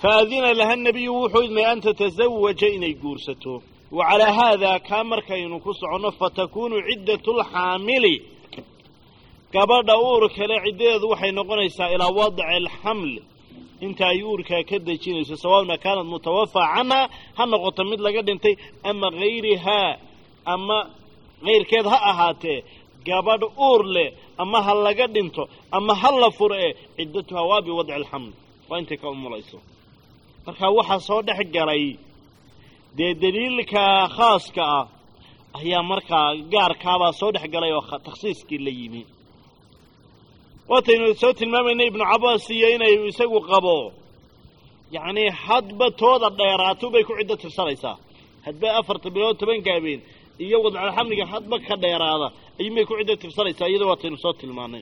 فأذن لها النبي وحيد أن تتزوج إني قورسته وعلى هذا كامر كينو كسعنا فتكون عدة الحامل قبل أورك لعدة وحي نقنيسا إلى وضع الحمل انت أيورك كده جينيسا سواء كانت متوفى عنها هنقطة مثل قد انت أما غيرها أما غير كده أهاته قبل أورله أما هلا قد انتو أما هلا فرقه عدتها وابي وضع الحمل وانت كأم ليسو marka waxa soo dhax galay daliilka khaaska ah ayaa marka gaarka ba soo dhax galay oo takhsiiskii la yimi wataynu soo tilmaamayna ibn Abbas iyo inay isagu qabo yaani hadba tooda dheeraato bay ku cidda tirsanaysaa hadba 4 bilood 10 gaabeen iyo wadca xamliga hadba ka dheeraada ayay ku cidda tirsanaysaa iyadoo wataynu soo tilmaanay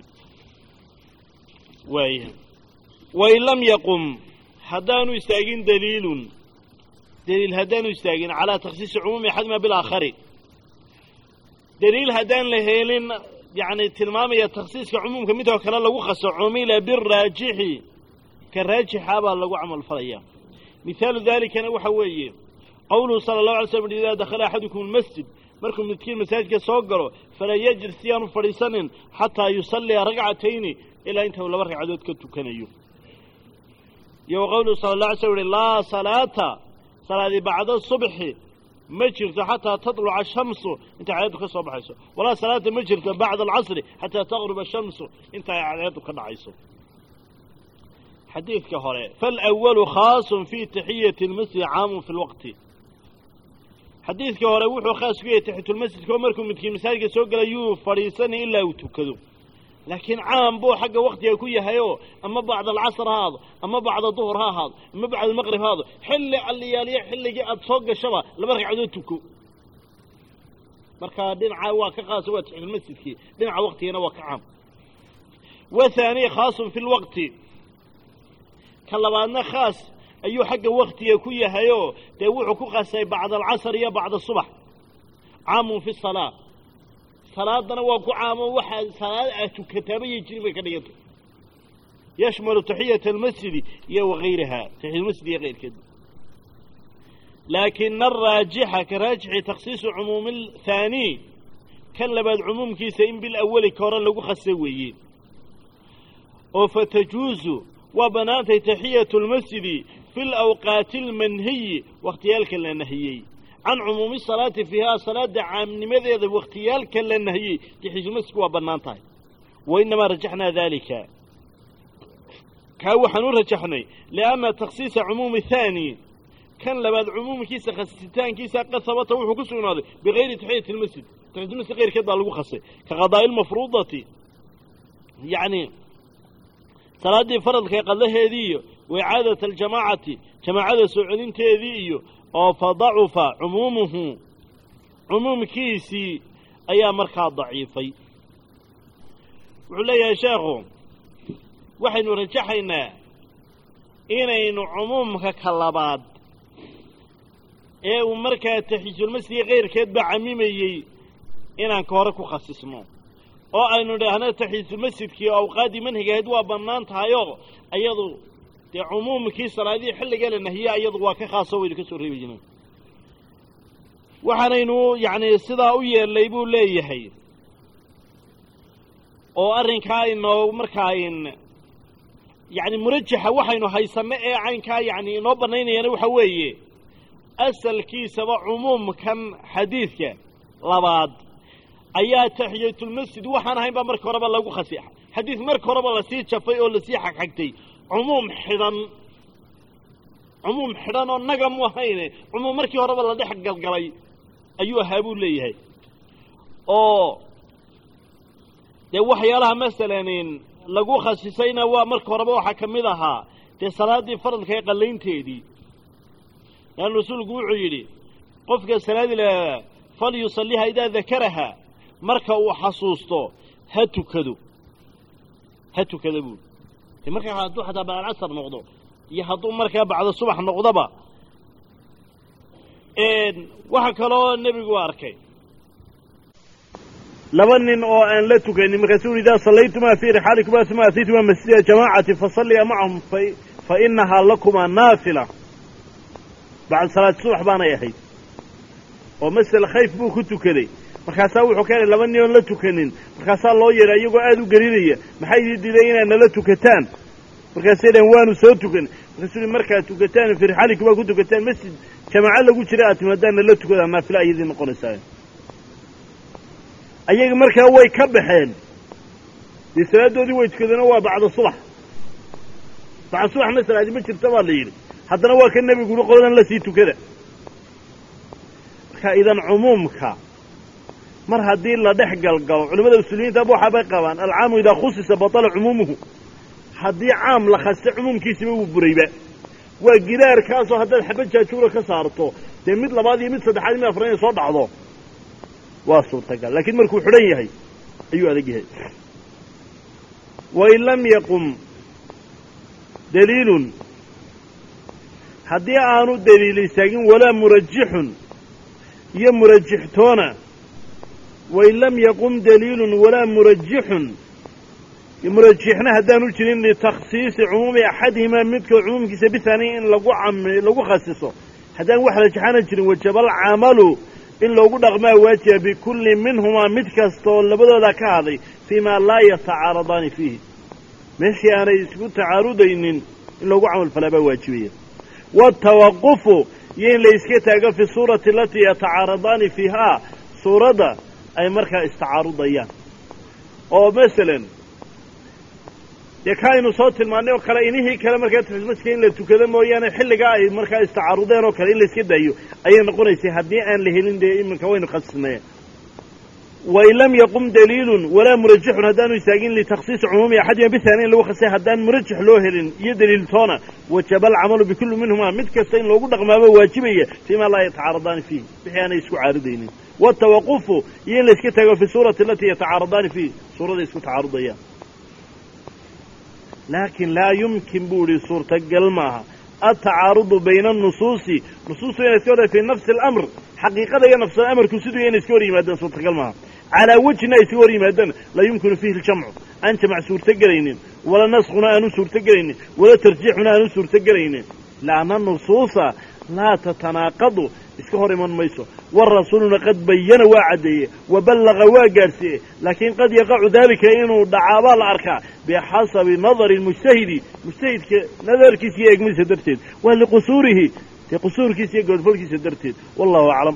way lam yaqum هدانو يستاجين دليل هدانو يستاجين على تخصيص عموم أحد ما بالآخر دليل هدان لهيلين يعني تلمامية تخصيص عموم كميته وكلا لو خص عميل بالراجح كالراجح هذا لو عمل فريا مثال ذلك أنا وحوي قوله صلى الله عليه وسلم إذا دخل أحدكم المسجد مركم متكين مساجد صغروا فلا يجلس ثيان فريسان حتى يصلي ركعتين إلى أنت ولا مركع عدد كتوكنيو يو قوله صلى الله عليه وسلم لا صلاة بعد الصبح مجرد حتى تطلع الشمس انت عيادك الصبح ولا صلاة مجرد بعد العصر حتى تغرب الشمس انت عيادك العيسو حديث كهراء فالأول خاص في تحية المسجد عام في الوقت حديث كهراء وحو خاص فيه تحية المسجد كومركم متكين مساجد سوق لا يو فريسان إلا وتوكدوا لكن عام بو حق وقت يكويه هيو أما بعد العصر هذا أما بعد الظهر هذا أما بعد المغرب هذا حل الليالي حل جاء تصوق الشباب لمركع عدوتكو مركع دين عواك قاسوات في المسجد كي دين وقت ينوك عام وثاني خاص في الوقت كلا أنه خاص أيو حق وقت يكويه هيو توعكو قاسي بعد العصر يا بعد الصبح عام في الصلاة صلاة وكو عام واحد صلاة كتابية جنبه كديته يشمل تحية المسجد وغيرها تحية المسجد غير كده لكن الراجحة كراجح تخصيص عموم الثاني كان بعد عموم كيسين بالأول كورا لو خسويين وفتجوز وبنات تحية المسجد في الأوقات المنهي واختيالك النهيي عن عموم الصلاة فيها صلاة عام لماذا واختيالك النهيي تحية المسجد وبناتها وإنما رجحنا ذلك كاو حنور رجحنا لأن تخصيص عموم ثاني كان لبعد عموم كيسة خصيصتان كيسة قد ثبته وحكسون هذا بغير تحية المسجد تحية المسجد غير كذا لو خصي كقضاء المفروضة يعني صلاة فرض كقضاء هذه وإعادة الجماعة جماعة سعودين تهذيه فضعف عمومه عموم كيسي أي مركز ضعيفي وعلي يا شيخ waxaynu rajaxaynaa inaynu cumuumka kalabaad ee uu markaa taxiisul masjid qeyrkeed ba camimayay inaan ka hore ku khasisno oo aynu dhaahno taxiisul masjidkii awqaadi manhigeed waa bannaan tahay oo ayadu dee cumuumkii salaadii xilliga la nahiya iyadu waa ka khaaso waynu ka soo reebayna waxaanaynu yacni sidaa u yeelay buu leeyahay oo arrinkaa inoo markaa يعني مرجحة وحينو هيسمى عينكا يعني نو بنينينا waxa weeye asalkiisaba cumuum kan xadiidka labaad ayaa tahiyatul masjid waxaan ahayn ba markii horeba lagu khasiix xadiid markii horeba la sii jafay oo la sii xaqxagtay cumuum xidan oo naga mu ahayne cumuum markii horeba la dhex galgalay ayuu ahaabuu leeyahay oo de waxyaalaha masalaneen lagu khasisayna waa marka horeba waxa kamid ahaa de salaadii faradka ee qaleynteedii aan rasuulku wuxuu yiri qofka salaadi la fal yusalliha ida dhakaraha marka uu xasuusto ha tukado buu marka hadduu xataa bacda asr noqdo iyo hadduu marka bacda subax noqdaba waxa kaloo nabigu arkay لبنن أو أن لا تكن مرسول إذا صليتما في رحالكما ثم أتيتما مسجد جماعة فصلي معهم فإنها لكما نافلة بعد صلاة الصبح بانا يحيد ومثل خيف بو كنتو كذي markaasaa wuxuu keenay laba nin oo la tukanin markaasaa loo yeeray iyagoo aad u garinaya maxay diiday inay la tukataan markaasay waanu soo tukan rasuul markaa tukataan firxali kuwa ku tukataan masjid jamaaca lagu jira aatimadana la tukada naafila ayadii noqonaysaa ayaga markaa way ka baxeen salaadoodii way tukadeen waa bacda subax masalaadi ma jirta baa la yiri haddana waa ka nabigu qoladan la sii tukada marka idan umumka mar haddii la dhex galgalo culimada muslimiinta waxa bay qabaan alcaamu idaa khusisa batala cumuumuhu haddii caam la khasay cumuumkiisiba uu burayba waa gidaarkaasoo haddaad xabad jaajuura ka saarto dee mid labaad iyo mid saddexaad mid afraad soo dhacdo waa suurtagal laakiin markuu xidhan yahay ayuu adag yahay wain lam yaqum daliilun haddii aanu daliil istaagin walaa murajixun iyo murajixtoona wain lam yaqum daliilun walaa murajixna haddaanu jirin litakhsiisi cumuumi axadihimaa midka cumuumkiisa bihaani in lagu khasiso haddaan wax rajaxana jirin wajabal camalu in loogu dhaqmaa waajiba bikulli minhumaa mid kastaoo labadooda ka haday fii maa laa yatacaaradaani fiihi meeshii aanay isku tacaarudaynin in loogu camal falaa baa waajibaya waatawaqufu iyo in la iska taago fi suurati alatii yatacaaradaani fiihaa suuradda ay markaa istacaarudayaan oo masalan dee ka aynu soo tilmaannay oo kale inihii kale markaa taxilmasjidka in la tukado mooyaane xilligaa ay markaa istacaarudeen oo kale in la iska daayo ayay noqonaysay haddii aan la helin dee iminka waynu khasisnay wain lam yaqum daliilun walaa murajixun haddaanu istaagin litakhsiisi cumuumi axadima bihaani in lagu khasay haddaan murajix loo helin iyo daliiltoona wajaba alcamalu bikulli minhumaa mid kasta in loogu dhaqmaaba waajibaya fii maa laa yatacaaradaani fiihi wixii aanay isku caaridaynin watawaqufu iyo in la iska taago fi suurati alatii yatacaaradaani fiihi suurada isku tacaarudayaan laakin laa yumkin buu ihi suurtagal maaha altacaarudu bayna anusuusi nusuustu inay iska hor fii nafsi alamr xaqiiqada iyo nafsul amarku siduu inay iska hor yimaadaan suurtagal maaha calaa wejina ay iska hor yimaadaan laa yumkinu fiihi aljamcu aan jamac suurtogelaynin wala naskuna aanu suurtogelaynin wala tarjiixuna aanu suurtogelaynin laanna nusuusa laa tatanaaqadu iska hor iman mayso warasuuluna qad bayana waa caddeeye waballaqa waa gaadhsiiye laakiin qad yaqacu daalika inuu dhacaabaa la arkaa bixasabi nadari mujtahidi mujtahidka nadarkiisa iyo eegmadiisa darteed waa liqusuurihi dee qusuurkiisa iyo goodfolkiisa darteed wallahu aclam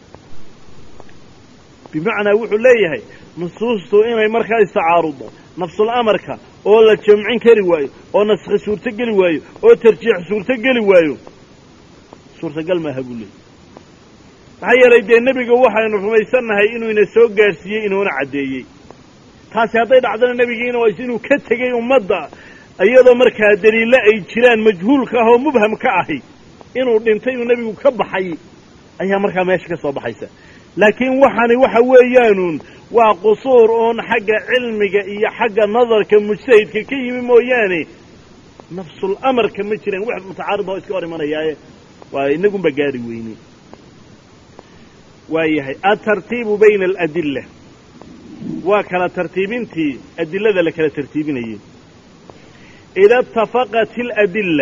bimacnaa wuxuu leeyahay nusuustu inay markaa istacaarudo nafsul amarka oo la jamcin kari waayo oo naskhi suurto geli waayo oo tarjiix suurto geli waayo suurtagal maaha buu leeyay maxaa yeelay dee nebiga waxaynu rumaysannahay inuu ina soo gaadhsiiyey inuuna caddeeyey taasi hadday dhacdana nebigiina waa inuu ka tegey ummadda iyadoo markaa daliille ay jiraan majhuulka ah oo mubham ka ahi inuu dhintay inuu nebigu ka baxay ayaa markaa meesha ka soo baxaysa laakiin waxani waxa weeyaanuun waa qusuur oon xagga cilmiga iyo xagga nadarka mujtahidka ka yimi mooyaane nafsul amarka ma jiraan wax mutacaarid oo iska hor imanayaaye waa inagunba gaari weyne waayahay atartiibu bayna aladilla waa kala tartiibintii adilada la kala tartiibinayay ida itafaqat aladilla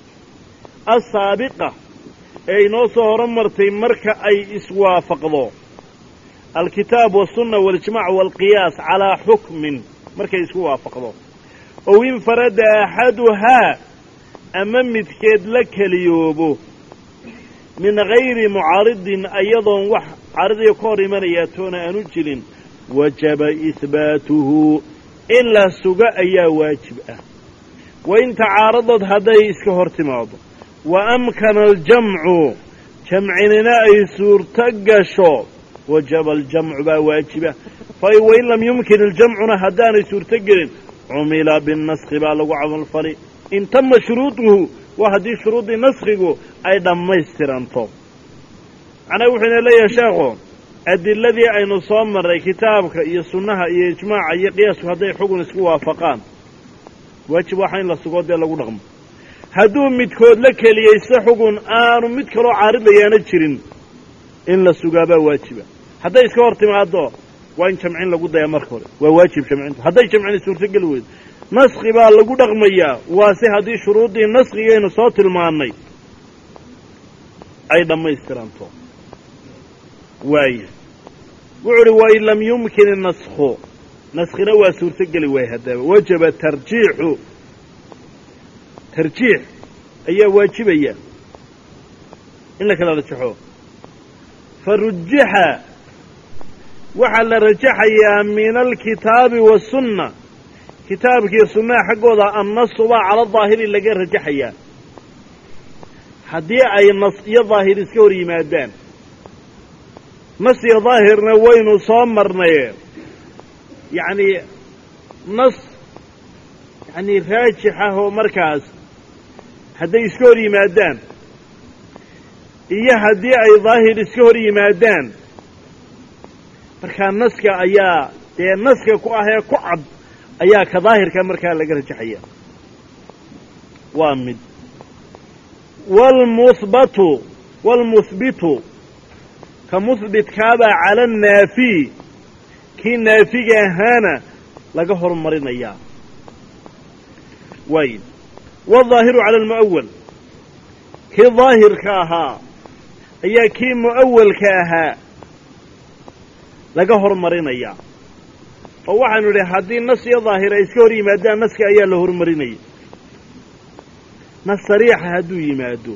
asaabiqa ee inoo soo horumartay marka ay iswaafaqdo alkitaab waالsunna waاlijmac wاlqiyaas calaa xukmin markay isku waafaqdo ow infarada axaduhaa ama midkeed la keliyoobo min gayri mucaaridin ayadoon wax caaridayo ka hor imanayaa toona aanu jirin wajaba ihbaatuhu in la suga ayaa waajib ah wain tacaaradood hadday iska hor timaado wa amkana aljamcu jamcinina ay suurto gasho wajaba aljamcu baa waajiba wain lam yumkin aljamcuna haddaanay suurto gelin cumila binnaskhi baa lagu camalfali in tama shuruuduhu waa haddii shuruuddii naskhigu ay dhammaystiranto macnaa wuxuu ina leeyahay sheekhu adiladii aynu soo marray kitaabka iyo sunnaha iyo ijmaaca iyo qiyaasku hadday xugun isku waafaqaan waajib waxa in la sugo dee lagu dhaqmo hadduu midkood la keliyeysto xugun aanu mid kaloo caaridayaana jirin in la sugaabaa waajiba hadday iska hor timaado waa in jamcin lagu dayaa marka hore waa waajib jamcintu hadday jamcina suurtogeli weydo naskhi baa lagu dhaqmayaa waase haddii shuruuddii naskhigeenu soo tilmaannay ay dhammaystiranto waaya wuxu uhi wain lam yumkin inaskhu naskhina waa suurtogeli waay haddaba wajaba tarjiix ayaa waajibaya in la kala rajaxo farujixa waxaa la rajaxayaa min alkitaabi wasunna kitaabkiiyo sunnaha xaggooda annasu baa cala daahiri laga rajaxayaa haddii ay nas iyo daahir iska hor yimaadaan nas iyo daahirna waynu soo marnaye yacnii nas yacnii raajix ah oo markaas hadday iska hor yimaadaan iyo haddii ay daahir iska hor yimaadaan markaa naska ayaa dee naska ku ah ee ku cad ayaa ka daahirka markaa laga rajaxaya waa mid waalmuhbitu ka muhbitkaabaa cala annaafi kii naafiga ahaana laga hormarinayaa waay waaldaahiru cala almu'awal kii daahirka ahaa ayaa kii mu'awalka ahaa laga hormarinayaa oo waxaanu idhi haddii nas iyo daahir ay iska hor yimaadaan naska ayaa la hormarinaya nas sariixa hadduu yimaado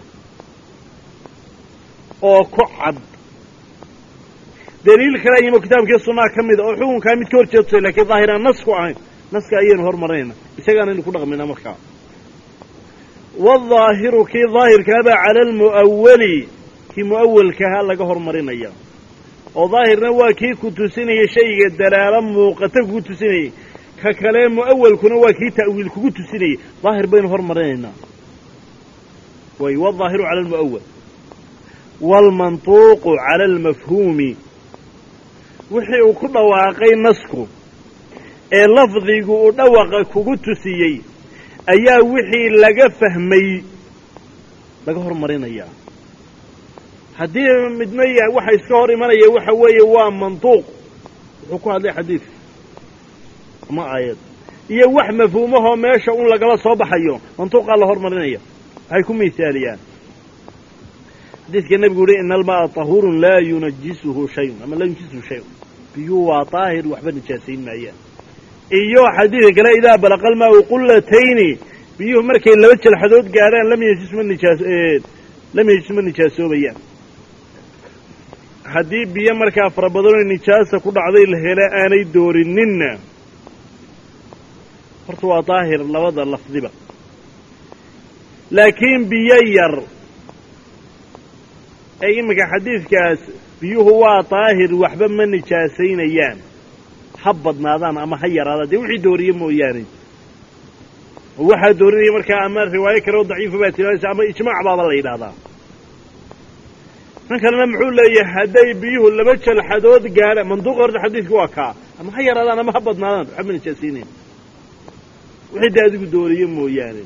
oo ku cad daliil kale ayimo kitaabkii sunnaha ka mida oo xukunkaa mid ka hor jeedsay laakiin daahiraan nas ku ahayn naska ayaynu hormarinayna isagaanaynu ku dhaqmayna markaa waaldaahiru kii daahirkaabaa cala almu'awali kii mu'awalkahaa laga hormarinaya oo daahirna waa kii ku tusinaya shayga dalaalo muuqata kugu tusinayay ka kale mu'awalkuna waa kii ta'wiil kugu tusinayay daahir baynu hormarinaynaa way waaldaahiru cala almu'awal waalmantuuqu cala almafhuumi wixii uu ku dhawaaqay nasku ee lafdigu uu dhawaqa kugu tusiyey ayaa wixii laga fahmay laga hormarinayaa haddii midna waxa iska hor imanaya waxa weeye waa mantuuq wuxuu ku hadlay xadiid ama aayad iyo wax mafhuumahoo meesha un lagala soo baxayo mantuuqaa la hormarinaya waxay ku misaaliyaan xadiidka nebigu uhi ina alma'a tahuurun laa yunajisuhu shayun ama laa yunjisuhu shayun biyuu waa daahir waxba nijaasayn maayaan iyo xadiidka kale idaa balaqa almaa'u qullatayni biyuhu markay laba jalxadood gaadhaan lam yajis ma nijaasoobayaan haddii biyo markaa fara badanoo nijaasa ku dhacday la hela aanay doorinninna horta waa daahir labada lafdiba laakiin biyo yar ee iminka xadiidkaas biyuhu waa daahir waxba ma nijaasaynayaan ha badnaadaan ama ha yaraadaan dee wixii dooriye mooyaane oo waxaa doorinaya markaa ama riwaayo kale oo daciifa baa tilmaamaysa ama ijmaac baaba la yidhaahdaa kan kalena muxuu leeyahay hadday biyuhu laba jalxadood gaadhaan manduuqa horta xadiidka waa kaa ama ha yaraadaan ama ha badnaadaan waxba ma nijaasaynayn wixii dee adigu dooriye mooyaane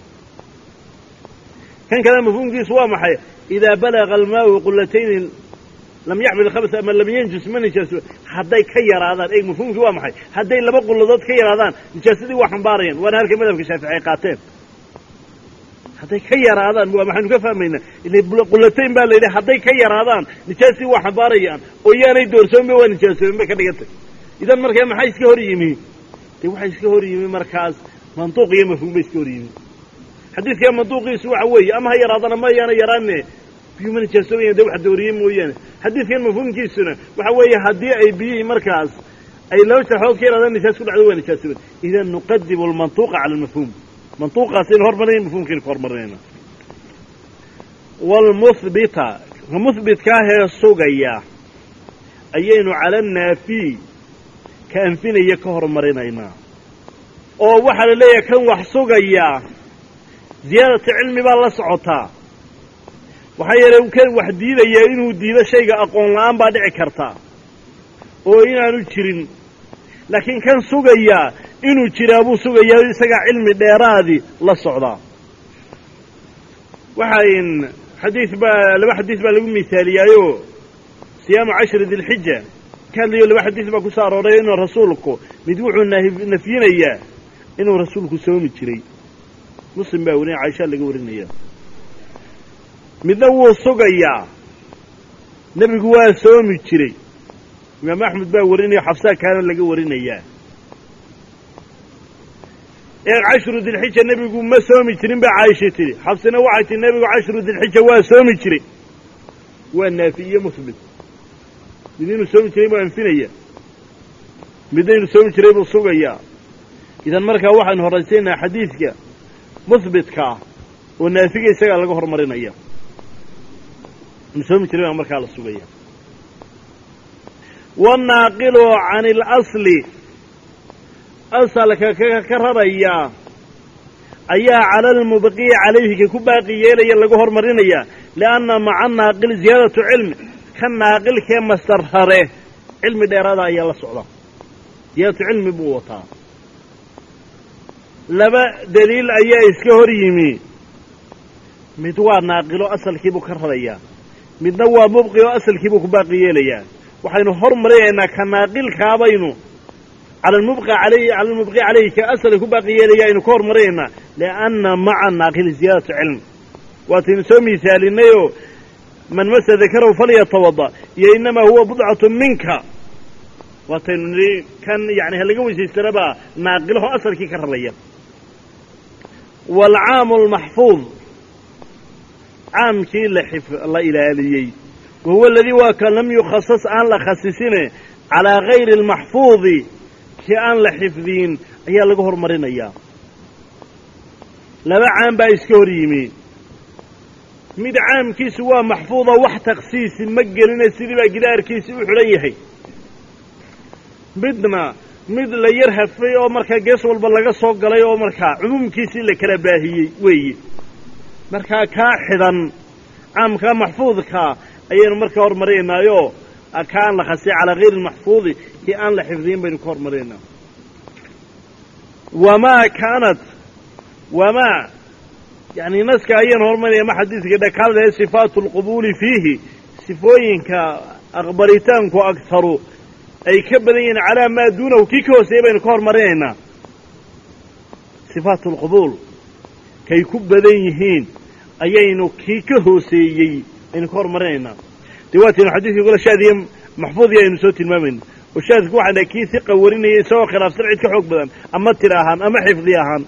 kan kalena mafhuumkiisu waa maxay idaa balaga almaau qullatayni lam yaxmil khabas ama lam yanjus ma nijaaso hadday ka yaraadaan eeg mafhuumkii waa maxay hadday laba qulladood ka yaraadaan nijaasadii waa xambaarayaan waana halka madhabka shaafici ay qaateen hadday ka yaraadaan waxaynu ka fahmaynaa qullatayn baa la yidhi hadday ka yaraadaan nijaastii waa xambaarayaan oo yaanay doorsoominba waa nijaasoomin bay ka dhigantay idan markaa maxaa iska hor yimi dee waxaa iska hor yimi markaas mantuuq iyo mafhuum ba iska hor yimi xadiidkaa mantuuqiisu waxa weeye ama ha yaraadaan ama ayaana yaraanne biyuu ma nijaasoobayan dee wax dooriye mooyaane xadiidkan mafhuumkiisuna waxa weeye haddii ay biyihii markaas ay laba jalxadood ka yaraadaan nijaas ku dhacdo waa nijaasooban idan nuqadimu almantuuqa cala almafhuum mantuuqaasaynu hormarinayna mafhuumkaynu ka hormarinayna waalmuhbita ka muhbitkaahee sugaya ayaynu cala annaafi ka anfinaya ka hormarinaynaa oo waxaa la leeyahay kan wax sugaya ziyaadata cilmi baa la socotaa waxaa yeelay kan wax diidayaa inuu diido shayga aqoon la'aan baa dhici karta oo inaanu jirin laakiin kan sugayaa inuu jiraa buu sugayaa isagaa cilmi dheeraadii la socdaa waxaa laba xadiis baa lagu misaaliyaayo siyaamu cashri dilxija ka hadlayo laba xadiis baa ku soo arooray inuu rasuulku mid wuxuu nafyinayaa إنه رسولك سومي جري مسلم باورين عائشة لقى ورينيا مذو صقيا نبي قواه سومي جري إمام أحمد باورينيا حفصة كان لقى ورينيا 10 ذي الحجة النبي يقول ما سومي جرين بعائشة تري حفصنا وعيت النبي 10 ذي الحجة وسومي جري والنافية مثبت بدين سومي جري وانفينيا بدين سومي جري بالصقيا إذا مركا واحد هرسينا حديثك مثبت كا والنافية يسقى لقى هرمرين أيام سومي جري مركا على الصقيا والناقل عن الأصل أصلك كرريا أيا على المبقي عليه كباقي يلي لقى هرمرين أيام لأن مع الناقل زيادة علم كان ناقل كما استرهره علم ديرادا أيا الله سعودا زيادة علم بوطا لما دليل أيا إسكهر يمي مدوار ناقلو أصل كيبو كرريا مدوار مبقي أصل كيبو كباقي يلي وحين هرمرينا كناقل كابينو على المبقي عليه كأصل كباقي يلي إنو كهرمرينا لأن مع الناقل زيادة علم وتنسمي ثالثيو من مس ذكره فليتوضأ إنما هو بضعة منك وتنري كان يعني هلقوا يستربا ناقله أصل كي كرليا والعام المحفوظ عام كي لحف الله إلهي وهو الذي وكان لم يخصص أن لخصصينه على غير المحفوظ كأن لحفظين هي لقهر مرين أيام لما عام بايسكور يمين مid caamkiisu waa maxfuuda wax takhsiisi ma gelina sidii baa gidaarkiisii u xidhan yahay midna mid la yar hafay oo markaa gees walba laga soo galay oo markaa cumuumkiisii la kala baahiyey weeye markaa kaa xidhan caamkaa maxfuudkaa ayaynu markaa hormarinaayoo kaan la khasay calaa hayri lmaxfuudi kii aan la xifdiyin baynu ka hormaraynaa wamaa يعني نسك أيان هرمانيا ما حديث كده كذا صفات القبول فيه صفوينك أخبريتانك أكثر أي كبرين على ما دونه كيكو سيبين كور مرينا صفات القبول كي كبرينهين أيانو كيكو سيي إن كور مرينا دلوقتي الحديث يقول الشاذ محفوظ يا نسوت المؤمن والشاذ كو على كي ثقة وريني سواء خلاف سرعة كحق بدن أما تراهان أما حفظيهان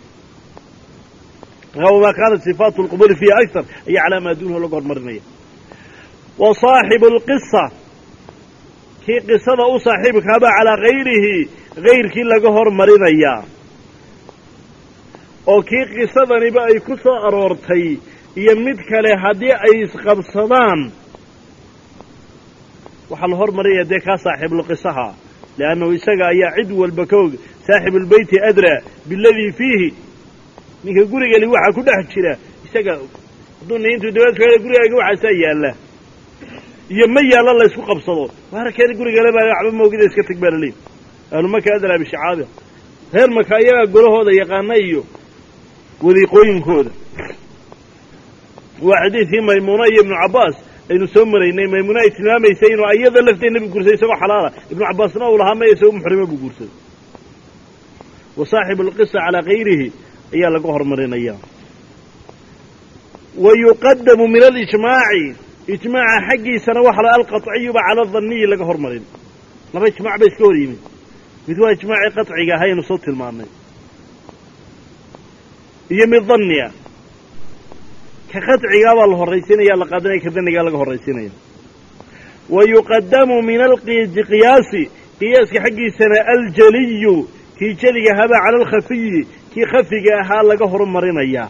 وما كانت صفات القبول فيها أكثر هي على ما دونه لقر مرنية وصاحب القصة كي قصة صاحبك هذا على غيره غير كي لقهر مرنية وكي قصة نبقى يكسى أرورتي يمدك لهدي أي قبصدان وحالهر مرية ديكا صاحب القصة لأنه يسقى يعد والبكوغ صاحب البيت أدرى بالذي فيه ninka guriga waxa ku dhex jira isaga dunayntu dawladka guriga waxa sayala iyo ma yaala la isku qabsado waxa guriga la baa waxba moogida iska tagbalay aanu ma ka adra bi shacaada heer ma ka ayaga gurahooda yaqaana iyo wadiiqooyinkooda waa xadiisi Maymuna ibn Abbas aynu soo maraynay Maymuna ay tilmaamaysa inuu ayada lafteed nabi guursay isagoo xalaala ibn Abbasna uu lahaa ma isoo muxrimo buu guursaday وصاحب القصة على غيره ayaa laga hormarinaya ويقدم من الإجماع إجماع حقيسنا وحلا القطعي على الظني laga hormarin laba ijmaac bay iska horiyeen mid waa ijmaaci qatciga haynu soo tilmaanay iyo mid dhanniya ka qatciga baa la horeysinaya la qaadanay ka dhanniga laga horeysinaya ويقدم من القياس قياس حقيسنا الجلي كي جلي هذا على الخفي كي خفيga ahaa laga hormarinaya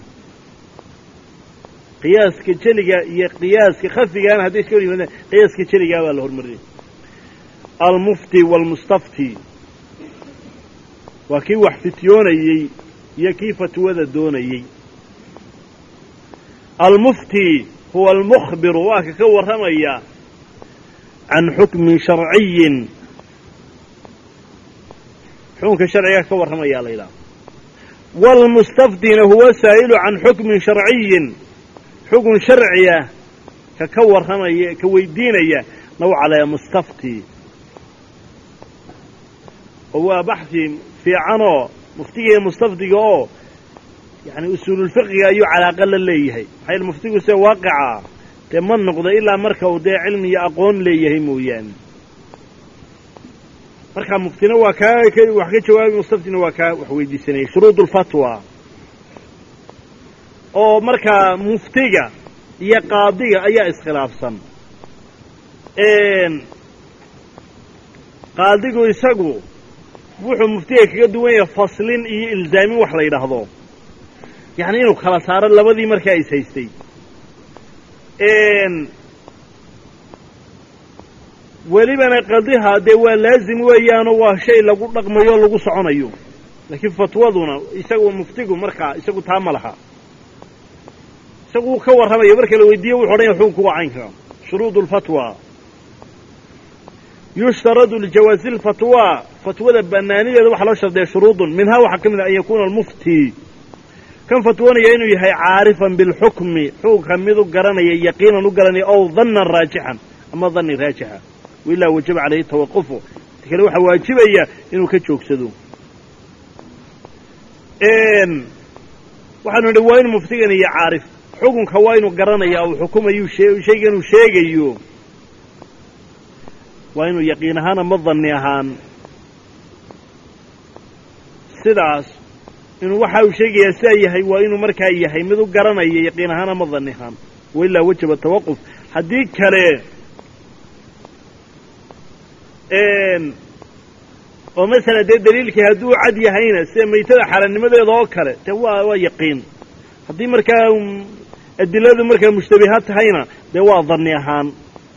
qiyaaska jeliga iyo qiyaaska khafiga hadii iska yimaadeen qiyaaska jeliga waa la hormarinay al-mufti wal-mustafti waa kii wax fityoonayay iyo kii fatwada doonayay al-mufti huwa al-mukhbir waa ka waramaya an hukm shar'i حكم شرعي كورما يا ليلى والمستفدين هو سائل عن حكم شرعي حكم شرعي كورما كويدين نوع على مستفتي هو بحث في عنو muftiga mustafdiga oo yani usuulul fiqhiga ayuu calaaqa la leeyahay maxay muftigu se waaqica te ma noqdo ilaa marka uu dee cilmi iyo aqoon leeyahay mooyaane marka muftina waa ka wax ka jawaabi mustafdina waa ka wax weydiisanay shuruudul fatwa oo marka muftiga iyo qaadiga ayaa iskhilaafsan qaadigu isagu wuxuu muftiga kaga duwan yahay faslin iyo ilzaamin wax la yidhaahdo yacni inuu kala saaro labadii markaa is haystay welibana qadiha dee waa laazim weeyaanoo waa shay lagu dhaqmayo lagu soconayo laakiin fatwaduna isagu muftigu markaa isagu taa ma laha isagu wuu ka warramayo marka la weydiiyo wuxu odhan yahay xukunku waa caynka shuruud اlfatwa yushtaradu lijawaazi اlfatwa fatwada banaanideeda waxaa loo shardiya shuruudun minhaa waxaa ka mid a an yakuuna almufti kan fatwoonaya inuu yahay caarifan bilxukmi xukunka mid u garanaya yaqiinan u garanaya ow dannan raajixan ama danni raajixa wailaa wajaba calayhi tawaqufu ta kale waxaa waajibaya inuu ka joogsado waxaanu nidhi waa inuu muftigan iyo caarif xukunka waa inuu garanaya uu xukumayu shayga inuu sheegayo waa inuu yaqiin ahaan ama danni ahaan sidaas inuu waxa uu sheegayaa sidaa yahay waa inuu markaa yahay mid u garanaya yaqiin ahaan ama danni ahaan wailaa wajaba tawaquf haddii kale oo masala dee daliilkii hadduu cad yahayna sida maytada xaaraannimadeeda oo kale de waa yaqiin haddii markaa adiladu markaa mushtabihaad tahayna dee waa danni ahaan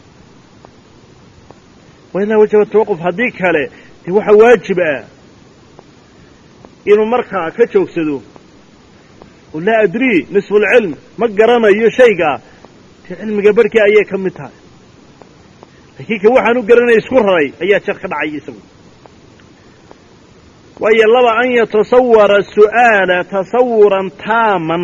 wailaa wajaba tawaquf haddii kale dee waxaa waajib ah inuu markaa ka joogsado oo laa adrii nisfulcilm ma garanayo shaygaa dee cilmiga barhkii ayay ka mid tahay laakiin ka waxaan u garanaya isku raray ayaa jar ka dhacay isagu waayo laba an yatasawara su'aala tasawuran taaman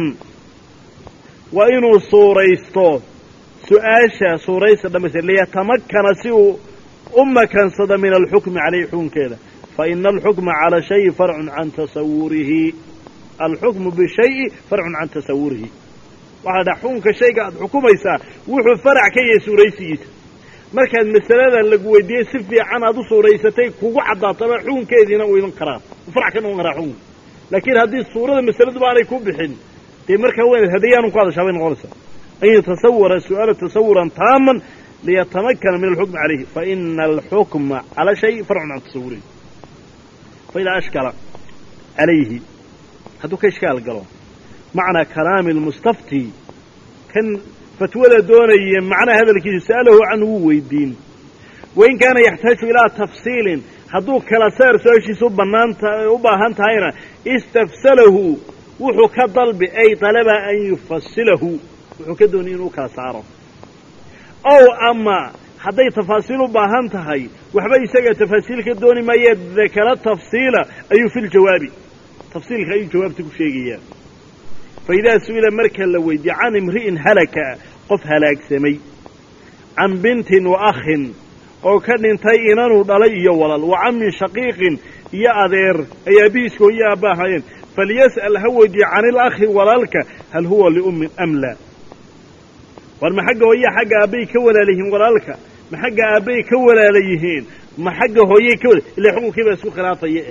waa inuu suuraysto su-aasha suuraysta dhammaystiran liyatamakana si uu u makansado min alxukmi calayhi xukunkeeda faina alxukma cala shayi farcun can tasawurihi alxukmu bishayi farcun can tasawurihi waxaa dhaha xukunka shayga aada xukumaysaa wuxuu farac ka yahay suuraysigiisa markaad masaladan lagu weydiiyey si fiican aad u suuraysatay kugu caddaataba xukunkeediina uu iman karaa farac ka noqon karaa xukunka laakiin haddii suurada masaladuba aanay ku bixin dee markaa weynaad hadayaanu ku hadashaa bay noqonaysaa an yatasawara su'aala tasawuran taaman liyatamakana min alxukmi calayhi faina alxukma cala shay farcun can tasawurihi faidaa ashkala calayhi hadduu ka ishkaal galo macnaa kalaami almustafti kan fatwada doonaya macnaha hadalkiisa sa'alahu canhu wuu weydiin wain kaana yaxtaaju ilaa tafsiilin hadduu kala saar su-aashiisa u baahan tahayna istafsalahu wuxuu ka dalbi ay dalaba an yufasilahu wuxuu ka doonay inuu kala saaro ow ama hadday tafaasiil u baahan tahay waxba isaga tafaasiil ka dooni maayee dakara tafsiila ayuu fi ljawaabi tafsiilka ayuu jawaabta ku sheegayaa faidaa su'ila marka la weydiiye can imri'in halaka qof halaagsamay can bintin wa akhin oo ka dhintay inanuu dhalay iyo walal wa cammin shaqiiqin iyo adeer ay aabihiiska hooyo aabba ahaayeen falyas'al ha weydiiye can ilakhi walaalka hal huwa liummin am laa war ma xagga hooyaa xagga aabbay ka walaala yihiin walaalka ma xagga aabbay ka walaala yihiin ma xagga hooyay ka walaala ilaa xukunkii baa isku khilaafaya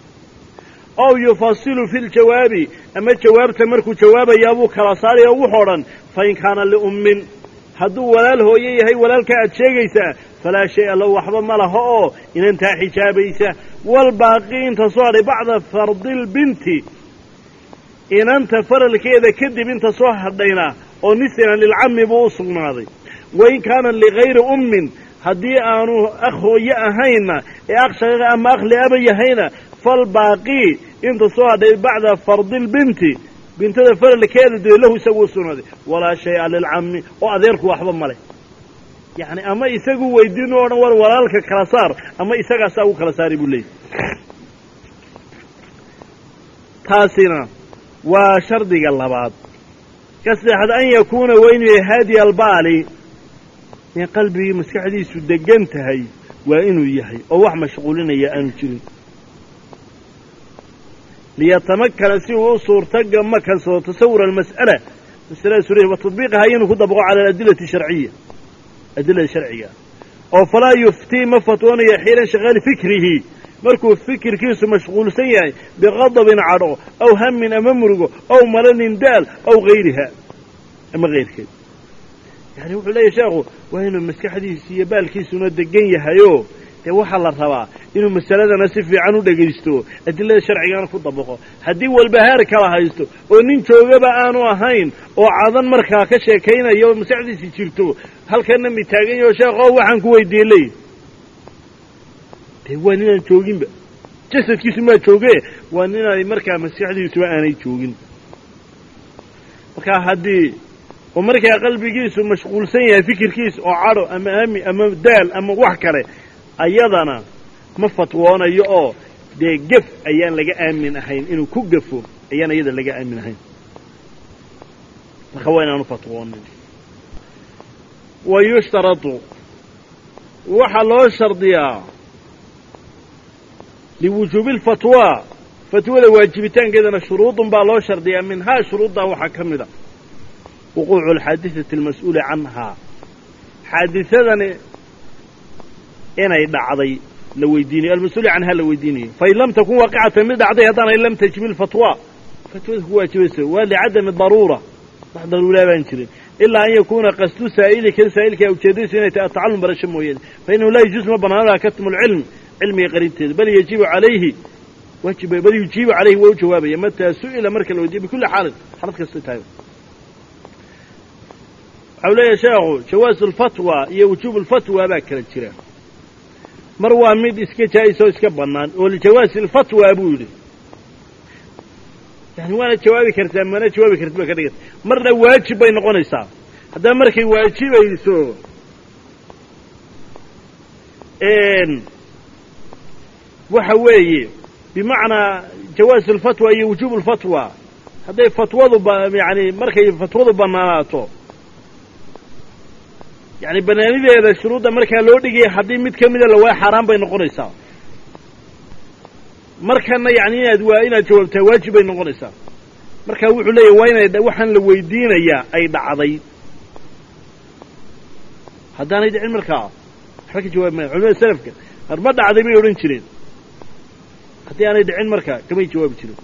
ow yufasilu fi ljawaabi ama jawaabta markuu jawaabayaa buu kala saaraya o wuxuu odhan fain kaana liummin hadduu walaal hooye yahay walaalka aad sheegaysaa falaa shay-a lahu waxba ma laha oo inantaa xijaabaysa walbaaqi inta soo hadhay bacda fardilbinti inanta faralkeeda kadib inta soo hadhayna oo nisyan lilcammi buu u sugnaaday wain kaana ligayri ummin haddii aanu akh hooye ahayna ee akh shaqiiqa ama akh liaba yahayna falbaaqi inta soo hadhay bacda fardilbinti bintada faralkeeda dee lahu isagu u sugnaaday walaa shay-a lilcammi oo adeerku waxba ma leh yacni ama isagu weydiin o dhan war walaalka kala saar ama isagaasaa ugu kala saari buu leeyahy taasina waa shardiga labaad ka saddexaad an yakuuna waa inuu yahay haadi albaali in qalbigii maskaxdiisu degan tahay waa inuu yahay oo wax mashquulinaya aanu jirin ليتمكن سوى صورتك مكن تصور المسألة سورية وتطبيقها ينكو دبقوا على الأدلة الشرعية أدلة شرعية أو فلا يفتي مفتوان يحيلا شغال فكره مركو فكر كيسو مشغول سيئا بغضب عرو أو هم أمامرقو أو ملن دال أو غيرها أما غير كده يعني وحو لا يشاغو وهنا المسكة حديث يبال كيسو ندقين يحيو وحا الله ربا إنه مسألة نسفي عنه دقيستو أدلة شرعية أنا كنت أبقى هدي والبهار كلا هايستو ونين توقبا آنو أهين وعاضن مركا كشيكينا يوم مساعدي سيشيرتو هل كان متاقين يوشاقو وحان كوي ديلي وانينا توقين با جسد كيسو ما توقين وانينا مركا مساعدي يسوى آني توقين مركا هدي ومركا قلبي كيسو مشغول سيئا فكر كيس وعارو أما أمي أما دال أما وحكري أيضاً ما فتوانا يو دي قف أيان لقى آمن أحين إنه كو قفو أيان أيضاً لقى آمن أحين فخوينا أنه فتوانا ويشترط وحلو شرطيا لوجوب الفتوى فتوى لواجبتان كذا شروط بالو شرطيا منها شروطها وحكم ذا وقوع الحادثة المسؤول عنها حادثة إنay dhacday la weydiinay المسؤول عنها la weydiinay فإن لم تكن واقعة mid dhacday hadana in lam tajib الفتوى فتوى هو جوسه ولعدم الضرورة بعد الولا بان jirin إلا أن يكون قصد سائلك سائلك أو جديس إنه تعلم برش مويد فإنه لا يجوز ما بناها كتم العلم علمي قريبته بل يجيب عليه بل يجيب عليه وجوابه متى سئل مركز الوجيب بكل حالة حالتك الستايم أولا يشاغو جواز الفتوى يوجوب الفتوى باكرة جراه مروى ميد اسكي جايسو اسكي بنان ولجواز الفتوى أبولي يعني وانا جوابي كرتان وانا جوابي كرتان كرتان مرنا واجب بين قنيسا هذا مركي واجب يسو إن وحوي بمعنى جواز الفتوى أي وجوب الفتوى هذا فتوى يعني مركي فتوى بناناته يعني بنانيده هذا الشروط مركا لو دغي حدي مid kamid la way xaraan bay noqonaysaa markana yani inaad jawaabtaa waajib bay noqonaysaa marka wuxuu leeyahay waa inay waxaan la weydiinayaa ay dhacday haddaanay dhicin markaa waxa ka jawaab ma culimada salafka arba dhacday bay oran jireen haddii aanay dhicin markaa kamay jawaabi jireen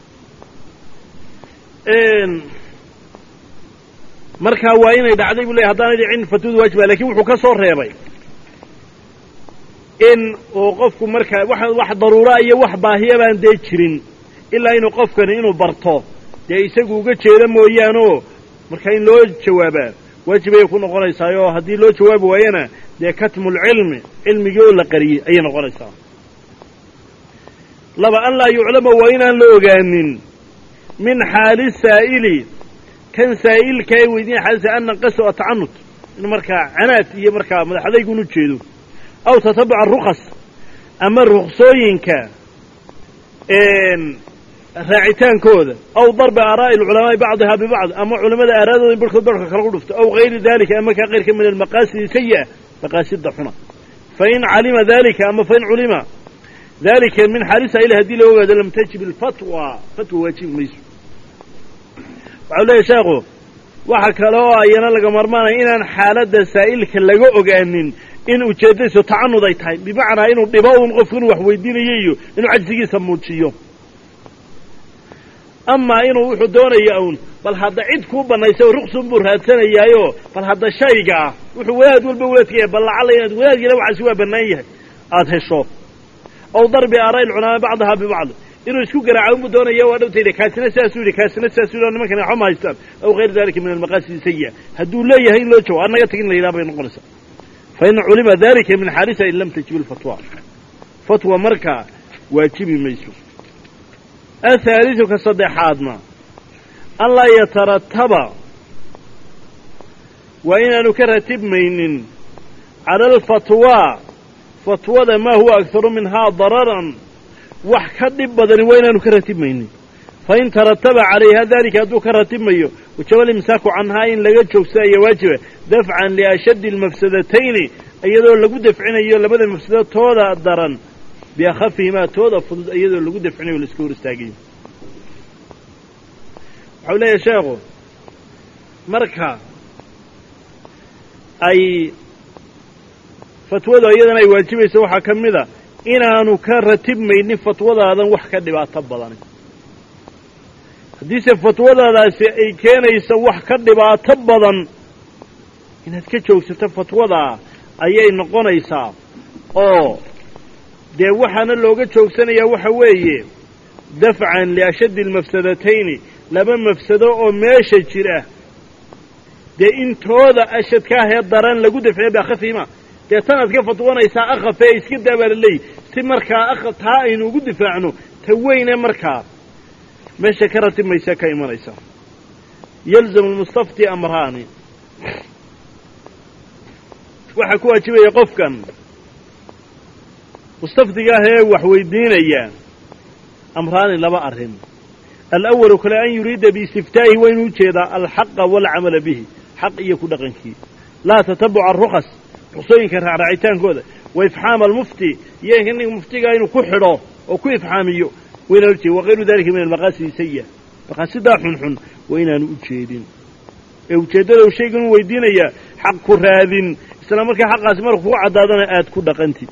marka waa inay dhacday buu leeyahay haddaanay dhicin fatwadu waajib laakiin wuxuu ka soo reebay in oo qofku marka wax daruura iyo wax baahiya baan dee jirin ilaa inuu qofkani inuu barto dee isagu uga jeeda mooyaane marka in loo jawaabaa waajib ay ku noqonaysaa oo haddii loo jawaabi waayana dee katmul cilmigii oo la qariyay ayay noqonaysaa laba an laa yuclama waa inaan la ogaanin min xaali saa'ili kan saa'ilka ay weydiin xaalisa an naqaso atacanut in markaa canaad iyo markaa madaxadaygu u jeedo aw tatabuc ruqas ama ruqsooyinka raacitaankooda aw darba araa'i ulamaai bacdaha bibacd ama culimada aaraadooda barkood barka kala dhufto aw gayri dalika ama ka qayrka min almaqaasid sayyi'a maqaasida xuna fain calima dalika ama fain culima dalika min xaalisa ila hadii la ogaado lam tajib alfatwa fatwa waajib mayso waxaa leeyahay sheekhu waxa kale oo ayana laga marmaanaya inaan xaaladda saa'ilka laga ogaanin in ujeeddadiisu tacanud ay tahay bimacnaa inuu dhibo uun qofku inuu wax weydiinayo iyo inuu cajsigiisa muujiyo amaa inuu wuxuu doonaya uun bal hadda cid kuu bannaysa oo ruqsun buu raadsanayaayo bal hadda shayga ah wuxuu wadaad walba wadaadkaya bal lacalla inaad wadaadkiina waxaasi waa bannaan yahay aada hesho aw darbi aaraa'i alculamaa bacdaha bibacd inuu isku garaaco unbuu doonaya waa dhowtayda kaasina sidaasuu yidhi kaasina sidaasuu yidhi nimankana waxba ma haystaan aw gayr dalika min almaqaasidi sayyi'a hadduu leeyahay in loo jawaab annaga tagin la yidhaha bay noqonaysaa fa in culima dalika min xaalisa in lam tajib alfatwa fatwa markaa waajibi mayso athaalisu ka saddexaadna an laa yatarataba waa inaanu ka ratibmaynin cala alfatwaa fatwada maa huwa akharu minhaa dararan wax ka dhib badani waa inaanu ka ratibmaynin fain tarataba calayha dalika hadduu ka ratibmayo wajaba alimsaaku canhaa in laga joogsado ayaa waajiba dafcan liashaddi almafsadatayni iyadoo lagu dafcinayo labada mafsado tooda daran biakhafihimaa tooda fudud iyadoo lagu dafcinayo laiska hor istaagayo حولي يا شيخو مركا أي فتوضا أيضا أي واجبي سوحا كمذا إنا نكرتب ميني فتوضا هذا وحكا دبا تبضاني حديث فتوضا هذا كان يسوح كدبا تبضان إنها تكتشوك ستفتوضا أيي نقون إيسا دي وحانا اللوغة شوكسانا يا وحوية دفعا لأشد المفسدتين لما مفسدو أو ماشا جراه دي انتوذا أشد كاهي الضران لقو دفعي بأخفهما دي تانا تكفتوانا إيسا أخفه إسكد دابر اللي سمركا أخطها إنو قد دفعنو توينا مركا ماشا كرت ما إيسا كايمان إيسا يلزم المستفتي أمراني وحكوها جبه يقف كان مستفتقاه هي وحويدين أيام أمران لما أرهم الأول كلا أن يريد باستفتائه وين وجد الحق والعمل به حق يكون دقنكي لا تتبع الرخص حصين كرعيتان كذا وإفحام المفتي يهن المفتي قاين كحره وكيف حاميه وين وغير ذلك من المقاصد السيئة مقاصد حنحن وين نوجدين وجدوا شيء ويدين يا حق راذين إسلامك حق أسمر هو عدادنا آت كل دقنتي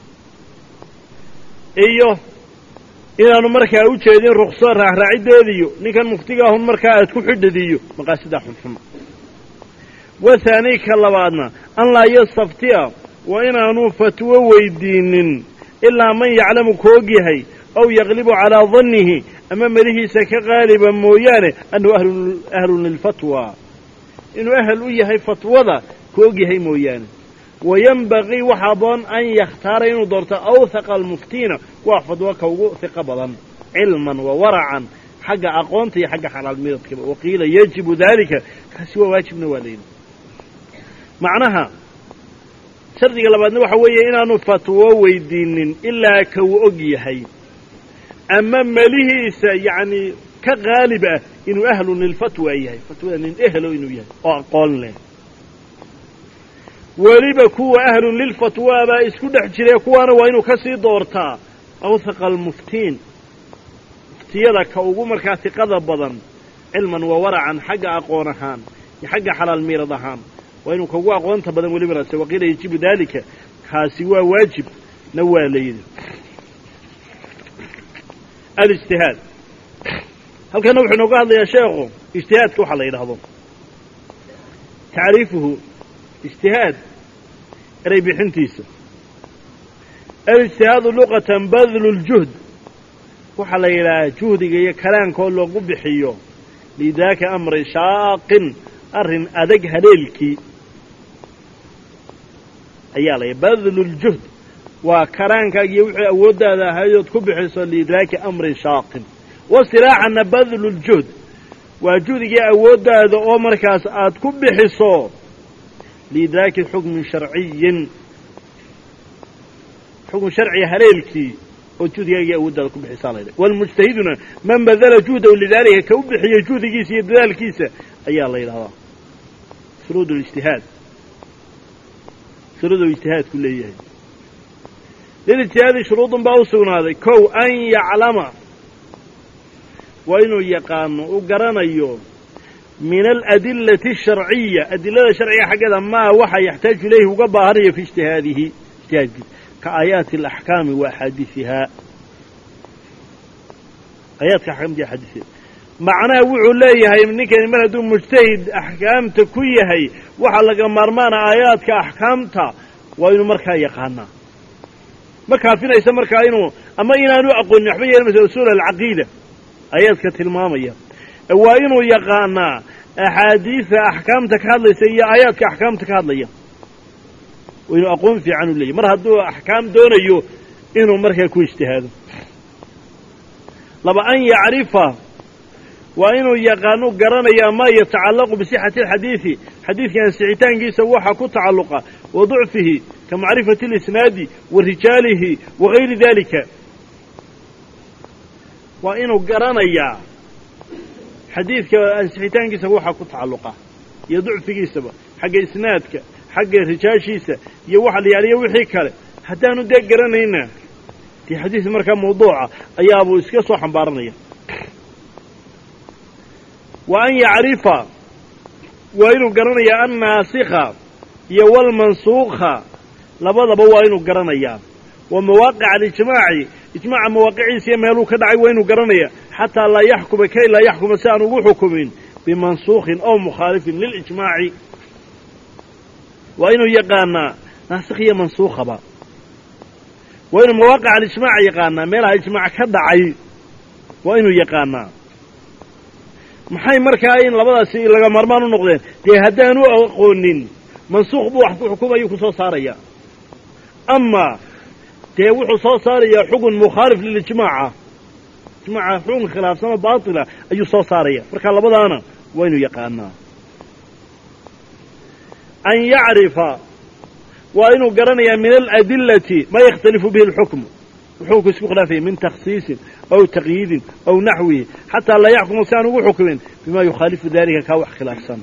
أيوه inaanu markaa u jeedin ruqso raacraacideediyo ninkan muftiga ahun markaa aad ku xidhadiyo maqaasida xunxun wasaani ka labaadna an laa yastaftiya wa inaanu fatwo weydiinin ilaa man yaclamu koog yahay aw yaqlibu calaa dannihi ama malihiisa ka qaaliba mooyaane annahu ahlun lilfatwa inuu ahal u yahay fatwada koog yahay mooyaane وينبغي وحبان أن يختار إنه دورت أوثق المفتين وحفظ وكوغو ثقة بضان علما وورعا حق أقوانتي حق حلال ميرت وقيل يجب ذلك كسوى واجب نوالين معناها شرط قلبات نوحوية إنه فتوى ويدين إلا كوغيهي أما مليه يعني كغالبة إنه أهل للفتوى إيهي فتوى إنه أهل إنه إيهي وأقول له weliba kuwa ahlun lilfatwa baa isku dhex jiray kuwaana waa inuu ka sii doortaa awthaqa almuftiin muftiyada ka ugu markaa tiqada badan cilman wa waracan xagga aqoon ahaan iyo xagga xalaal miirad ahaan waa inuu kagu aqoonta badan weliba rase waqiila yajibu daalika kaasi waa waajib na waa layidhi alijtihaad halkana wuxuu inooga hadlayaa sheekhu ijtihaadka waxaa la yidhaahdo tacriifuhu اجتهاد ريب حنتيسه الاجتهاد لغة بذل الجهد وحلا إلى جهدك كلام كله قبحيه لذاك أمر شاق أرن أدق هليلك أيالا بذل الجهد وكلامك يوحي أود هذا هيد قبحيه لذاك أمر شاق وصراحا بذل الجهد وجهدك أود هذا أمر كاسات قبحيه لذلك حكم شرعي حكم شرعي هليلكي وجود يود لكم بحصال والمجتهدون من بذل جهده لذلك كوبحي جهده يد ذلك أي الله يرضى شروط الاجتهاد شروط الاجتهاد كلها للاجتهاد شروط باوسون هذا كو أن يعلم وإنه يقام وقرن اليوم من الأدلة الشرعية أدلة الشرعية حقا ما وحى يحتاج إليه وقبهرية في اجتهاده كآيات الأحكام وأحاديثها آيات الأحكام دي حديثها معناه وعليه هاي منك من هدو مجتهد أحكام تكوية هاي وحلق مرمان آيات كأحكامتها وإنه مركا يقانا مركا فينا يسمى مركا إنه أما إنه أقول نحبية مثل سورة العقيدة آيات كتلمامية وإنه يقانا أحاديث أحكامتك هذا سيئة آياتك أحكامتك هذا وإنه أقوم في عنه لي مرة هدو أحكام دون أيو إنه مرة يكون اجتهاد لما أن يعرفه وإنه يقانو قرانا ما يتعلق بصحة الحديث حديث كان سعيتان جي سواحا كتعلقه وضعفه كمعرفة الإسناد ورجاله وغير ذلك وإنه قرانا حديث كأنسحيتان كيسا هو حق تعلقه يضعف كيسا حق إسنادك حق رجاشيسا يوحل يعني يوحي كاله حتى ندق قرانا هنا في حديث مركب موضوعة أيابو إسكا صوحا بارنية وأن يعرف وإنه قرنيا الناسخ والمنسوخ لبضب وإنه قرنيا ومواقع الإجماع إجماع مواقعي سيميلو كدعي وإنه قرنيا حتى لا يحكم كي لا يحكم سأنه حكم بمنسوخ أو مخالف للإجماع وإنه يقانا ناسخية منسوخة با وإنه مواقع الإجماع يقانا ميلها إجماع كدعي وإنه يقانا maxay markaa in labadaasi laga marmaan u noqdeen dee haddaanu aqoonin mansuuq buu wax ku xukumayo ku soo saaraya ama dee wuxuu soo saaraya xugun mukhalif lil ijmaaca ijmaaca xukun khilaafsan baatila ayuu soo saaraya marka labadaana waa inuu yaqaanaa an yacrifa waa inuu garanayaa min aladillati ma yakhtalifu bihi alxukm wuxuu isku khilaafay min takhsiisin أو تقييد أو نحوه حتى لا يحكم سانه حكم بما يخالف ذلك كاوح خلافا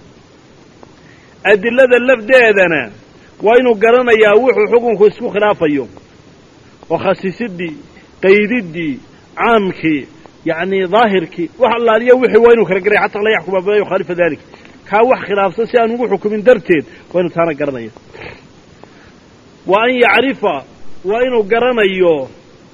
أدلة اللفظ ديدنا وإنه قرنا ياوح حكم خسكو خلافا يوم وخصيص الدي قيد الدي عامك يعني ظاهرك وحلا يوحي وإنه كرقري حتى لا يحكم بما يخالف ذلك كاوح خلافا سانه حكم درتين وإنه تانا قرنا وأن يعرف وإنه قرنا يوم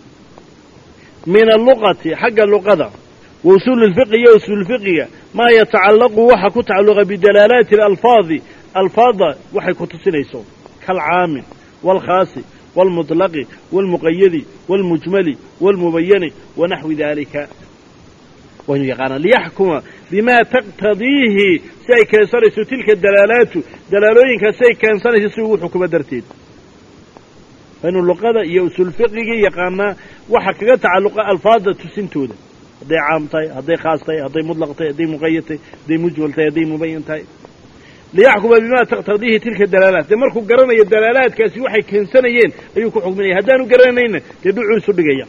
من اللغة حق اللغة وأصول الفقه وأصول الفقه ما يتعلق وحكو تعلق بدلالات الألفاظ ألفاظ وحكو تسليسون كالعام والخاص والمطلق والمقيد والمجمل والمبين ونحو ذلك وإنه يقانا ليحكم بما تقتضيه سيكنسرس تلك الدلالات دلالوين كسيكنسرس سوء حكم درتين فإنه اللغة يوصل الفقه يقانا وحكا تعلق ألفاظ تسنتوده هذي عامتي هذي خاصتي هذي مطلقتي هذي مقيدتي هذي مجملتي هذي مبينتي ليحكم بما تقتضيه تلك الدلالات دي مركو قرنا الدلالات كاسي وحي كنسانيين أيوكو حكمني هدانو قرنين يدعو سبقيا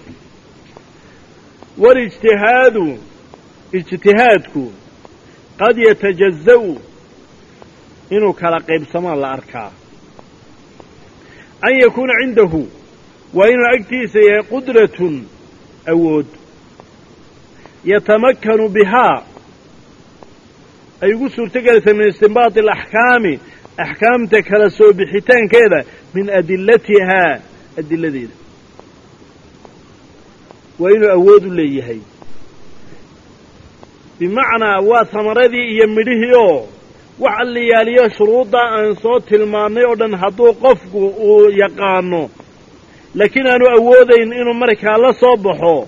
والاجتهاد اجتهادكو قد يتجزأ إنه كلاقيب سمان الأركان أن يكون عنده وإن أكتيس قدرة أود يتمكن بها أي قصر تقلت من استنباط الأحكام أحكام تكرسوا بحيتان كذا من أدلتها أدلة ذي وإن أود ليهي بمعنى وثمر ذي يمره وعلى ياليه شروطا أن صوت المانع ودن هدو قفق ويقانو لكن أنا أودين إنه مركا لا صبحو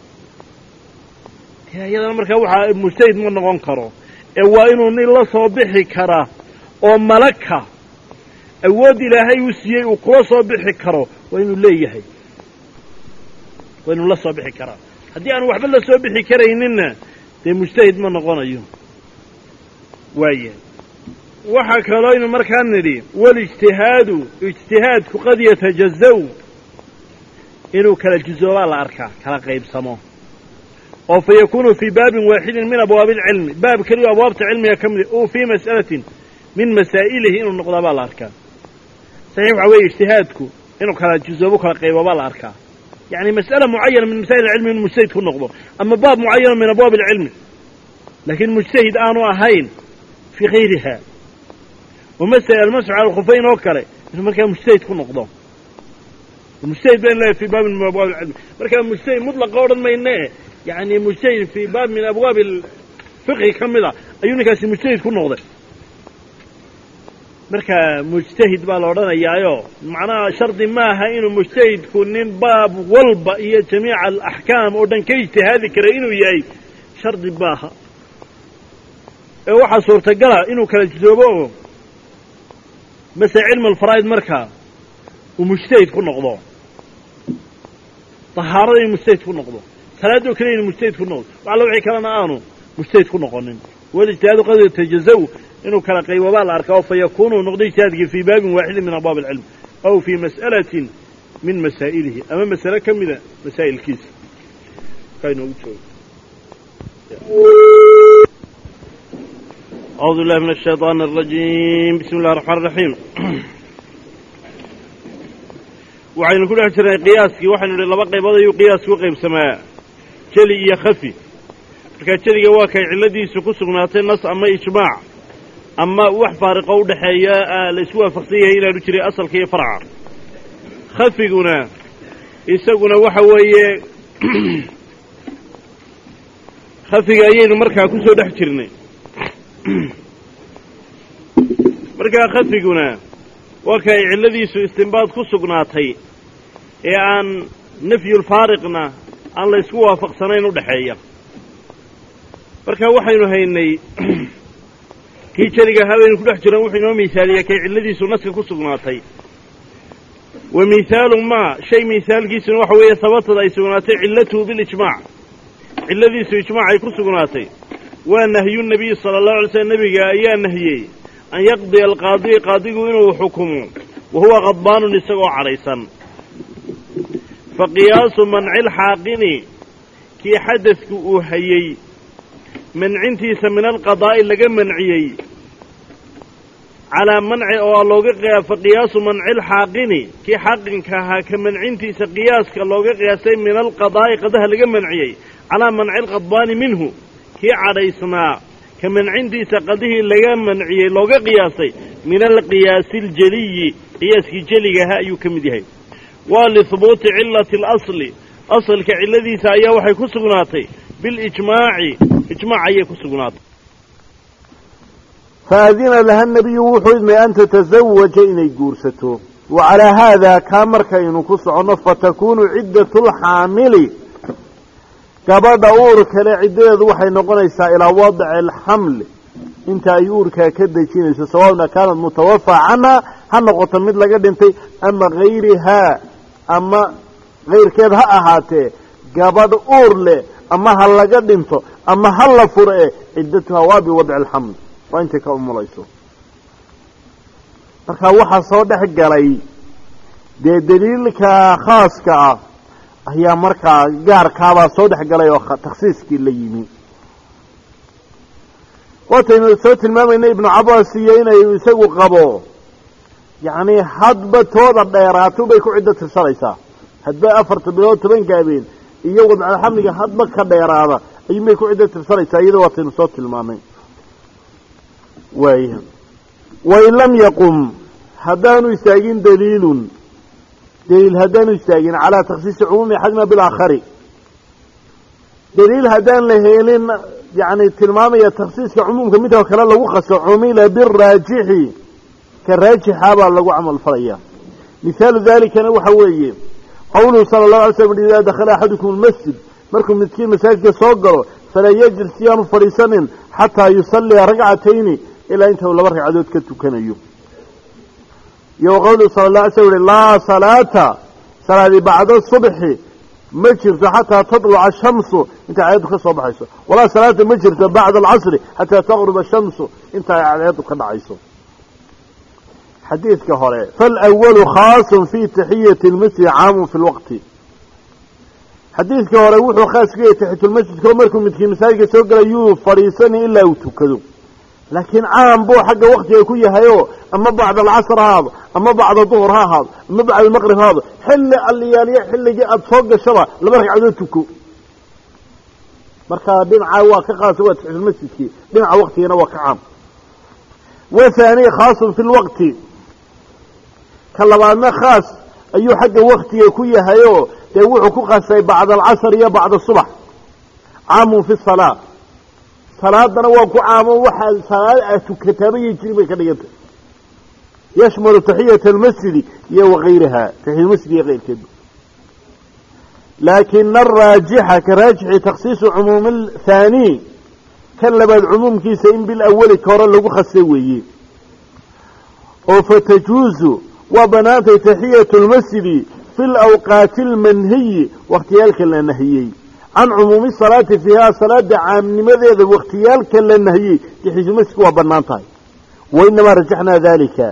هذا مركا وحا مجتهد من نقنقره إنه لا صبحي كرا أو ملكا أود إلهي وسيئ وقلا صبحي كرا وإنه ليهي وإنه لا صبحي كرا هدي أنا وحبا لا صبحي كرا إننا دي مجتهد من نقنقره وإيه waxa kale inuu markaan nidi wal ijtihaadku qad yatajazaw inuu kala juzooba la arkaa kala qaybsamo oo fa yakunu fi baab waahid min abwaab al-ilm baab kaliya abwaabta cilmiga kamid oo fi mas'alatin min masaa'ilihi inuu noqdo baa la arkaa sahih waxa weeye ijtihaadku inuu kala juzoobo kala qaybaba la arkaa yani mas'ala muayyana min masaa'il al-ilm inuu mujtahid ku noqdo ama baab muayyan min abwaab al-ilm lakin mujtahid aanu ahayn fi ghayriha ومسألة المسح على الخفين وكله إنه مركب مجتهد كن نقضه المجتهد بين الله في باب من أبواب العلم مركب مجتهد مطلق قولا ما ينه يعني مجتهد في باب من أبواب الفقه كمله أيونك هسي مجتهد كن نقضه مركب مجتهد بالورنا يايو معناه شرط ما هينه مجتهد كونين باب والبا هي جميع الأحكام ودن كاجتهاد كرينه ياي شرط باها waxa suurtagala inuu kala joogo مثلا علم الفرائض مركا ومجتهد كن نقضه طهارة مجتهد كن نقضه ثلاثة كلين مجتهد كن نقضه وعلى وعي كلنا آنو مجتهد كن نقضه والاجتهاد قد يتجزوا إنه كلا قيوبال الأركاء فيكونوا نقضي اجتهاد في باب واحد من أبواب العلم أو في مسألة من مسائله أما مسألة كم مسائل الكيس كاينو وجهه أعوذ بالله من الشيطان الرجيم بسم الله الرحمن الرحيم وعين كل أحسن قياسك وحن لبقى بضي قياس وقيب سماء جلي يخفي jadiga waa kay cilladiisu ku sugnaatay nas ama ijmaac ama wax faariqo u dhaxeeya la isku waafaqsan yahay inaanu jiray asalka iyo farca khafiguna isaguna waxa weeye khafiga ayaynu markaa ku soo dhex jirnay markaa khafiguna waa kay cilladiisu istinbaad ku sugnaatay ee aan nafyulfaariqna aan la isku waafaqsanayn u dhaxeeya marka waxaynu haynay kii jeliga habaynu ku dhex jiran wuxuu inoo miisaaliyaa kay cilladiisu naska ku sugnaatay wa miihaalu maa shay miihaalkiisuna waxa weeye sabatada ay sugnaatay cillatuhu bilijmaac cilladiisu ijmaac ay ku sugnaatay waa nahyu nabiy sala allahu alay slam nebiga ayaa nahiyey an yaqdiya alqaadiy qaadigu inuu xukumo wa huwa qadbaanun isagoo cadhaysan fa qiyaasu manci lxaaqini kii xadadku uu hayey mancintiisa min alqadaa'i laga manciyey calaa manci oo looga fa qiyaasu manci lxaaqini kii xaaqinka ahaa ka mancintiisa qiyaaska looga qiyaasay min alqadaa'i qadaha laga manciyey calaa manci alqadbaani minhu kii cadhaysnaa ka mancintiisa qadihii laga manciyey looga qiyaasay min alqiyaasi aljeliyi qiyaaskii jeligaha ayuu ka mid yahay waa lihubuuti cillati alasli asalka cilladiisa ayaa waxay ku sugnaatay bilijmaaci ijmaac ayay ku sugnaatay faadina laha nabiyu wuxuu idmay an tatazawaja inay guursato wa calaa haadaa kaa markaynu ku soconno fatakuunu ciddatu lxaamili gabadha uurka le ciddadeedu waxay noqonaysaa ilaa wadici alxamli inta ay uurkaa ka dejinayso sawaabna kaanad mutawafaa canha ha noqoto mid laga dhintay ama hayrihaa ama kayrkeed ha ahaatee gabadh uur leh ama ha laga dhinto ama ha la furo e ciddatuhaa waa biwadci alxamli waa intay ka umulayso marka waxaa soo dhex galay dee daliilka khaaska ah ayaa markaa gaarkaabaa soo dhex galay oo takhsiiskii la yimi waataynu soo tilmaamayna ibnu cabaas iyo inay isagu qabo yacni hadba tooda dheeraato bay ku ciddo tirsanaysaa hadba 4 bilood 10 habeen iyo wadcalxamliga hadba ka dheeraada ayuunbay ku ciddo tirsanaysaa iyadoo waataynu soo tilmaamay waaya wain lam yaqum haddaanu istaagin daliil haddaanu istaagin calaa takhsiisi cumuumi axadima bilaakhari daliil haddaan la helin yani tilmaamaya takhsiiska cumuumka midoo kale lagu qaso cumila biraajixi ka raajixaa baa lagu camal falaya mihaalu dalikana waxa weeye qowluhu sala allahu alay slam idaa dakhala axadukum almasjid markuu midkiin masaajidka soo galo falaa yajlis siyaanu fadhiisanin xataa yusalliya ragcatayni ilaa inta uu 2 ragcadood ka tukanayo iyo qowluhu sala allah alay slam laa salaata salaadi bacda subxi ma jirto xataa tadluca ashamsu inta cadceedu ka soo baxayso walaa salaata ma jirto bacda alcasri xataa taqruba ashamsu inta ay cadceedu ka dhacayso xadiidka hore faalawalu khaasun fii taxiyati lmasjid caamun fi lwaqti xadiidka hore wuxuu khaas ku yahay taxiyatulmasjidka markuu midkii masaajidka soo galay yuu fadhiisanay ilaa uu tukado laakiin caam buu xagga waktiga ku yahayoo ama bacda alcasr ha ahaado ama bacda duhur ha ahaado ama bacda almaqrib ha ahaado xilli alliyaaliya xilligii aada soo gashaba 2 ragcadood tuko markaa dhinacaa waa ka qaasa waa taxiyatulmasjidkii dhinaca waktigana waa ka caam wathani khaasun fi lwaqti ka labaadna khaas ayuu xagga waktiga ku yahayoo dee wuxuu ku qasay bacda alcasr iyo bacda subax caamun fi salaa salaadana waa ku caamo waxaa salaad aad tukataabaya jirin bay ka dhigantay yashmalu taxiyata almasjidi iyo wakayraha taxiyatulmasjid iyo keyrkeed laakina araajixa ka raajixi takhsiisu cumuumi athaani kan labaad cumuumkiisa in bilawali ka hore lagu khasay weeye oo fatajuuzu waa banaantay taxiyatu lmasjidi fi lawqaati almanhiyi wakhtiyaalka la nahiyey can cumuumi salaati fiiha salaada caamnimadeeda wakhtiyaalka la nahiyey taxiyatulmasjidka waa banaan tahay wainamaa rajaxnaa dalika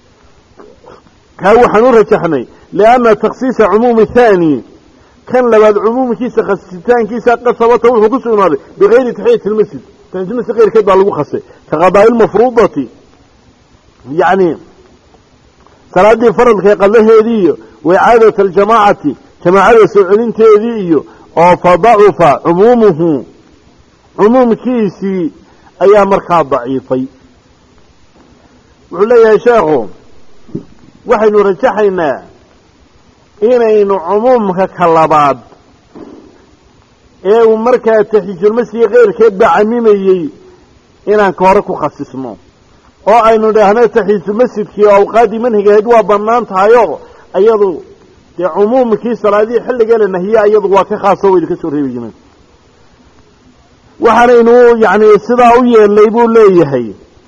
kaa waxaan u rajaxnay lianna takhsiisa cumuumi thaani kan labaad cumuumkiisa khasitaankiisa qasabata wuxuu ku sugnaaday bigayri taxiyati lmasjid taxiyatulmasjid keyrkeed baa lagu khasay ka qadaa'i lmafruudati yacni salaadii faradka qadaheedii iyo wicaadat aljamaacati jamaacada soo celinteedii iyo oo fadacufa cumuumuhu cumuumkiisii ayaa markaa daciifay. wuxuu leeyahay sheekhu waxaynu rajaxaynaa inaynu cumuumka ka labaad ee uu markaa taxiijulmasjid keyrkeed baa camimayey inaan ka hore ku khasisno oo aynu idhaahno taxiijulmasjidkii oo awqaaddii manhigahayd waa bannaan tahayoo iyadu dee cumuumkii salaadihii xilligee la nahiye iyadu waa ka khaasoo wayna ka soo reebi jireen. waxaanaynu yacni sidaa u yeelnay buu leeyahay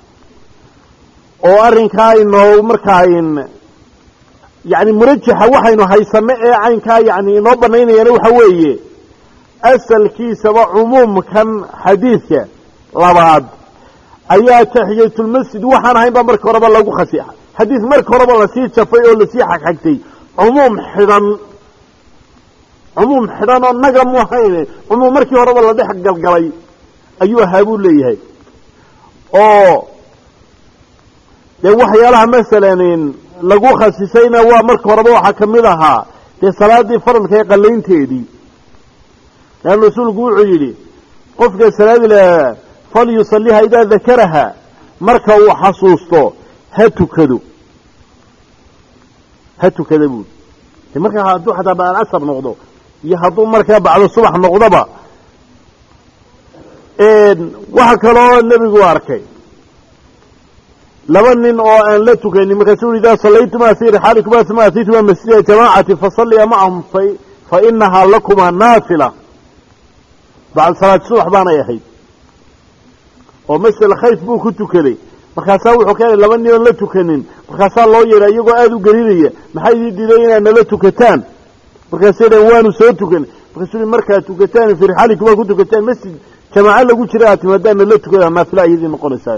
oo arrinkaa inoo markaa yacni murajaxa waxaynu haysanno ee caynkaa yacni inoo banaynayana waxa weeye asalkiisaba cumuumkan xadiidka labaad ayaa taxiyatulmasjid waxaan ahayn baa marka horeba lagu khasixa xadiid marka horeba lasii jafay oo lasii xagxagtay cumuum xidhan oo naga mu ahayn cumuum markii horeba la dhex galgalay ayuu ahaa buu leeyahay. oo dee waxyaalaha masalan lagu khasisayna waa marka horeba waxaa ka mid ahaa dee salaadii faradka ee qalaynteedii leanna rasuulku wuxuu yidhi qofka salaadi la falyusaliha idaa dakaraha marka uu xasuusto ha tukado buuli de markaa hadduu xataa bacd casar noqdo iyo hadduu markaa bacdo subax noqdoba. waxa kaloo nebigu arkay laba nin oo aan la tukanin markaasuu idaa sallaytumaa fii rixaalikumaa uma ataytumaa masjida jamaacati fasalliya macahum fa inahaa lakumaa naafila bacd salaad subax baanay ahayd oo masjid khayf buu ku tukaday markaasaa wuxuu ka helay laba nin oon la tukanin markaasaa loo yeedhay iyagoo aada u gelinaya maxay idin diiday inaad nala tukataan markaasay dhaheen waanu soo tukanay markaasuu markaad tukataan fii rixaalikumaa ku tukataan masjid jamaaco lagu jira aad timaadaan nala tukada naafila iyadii noqonaysaa.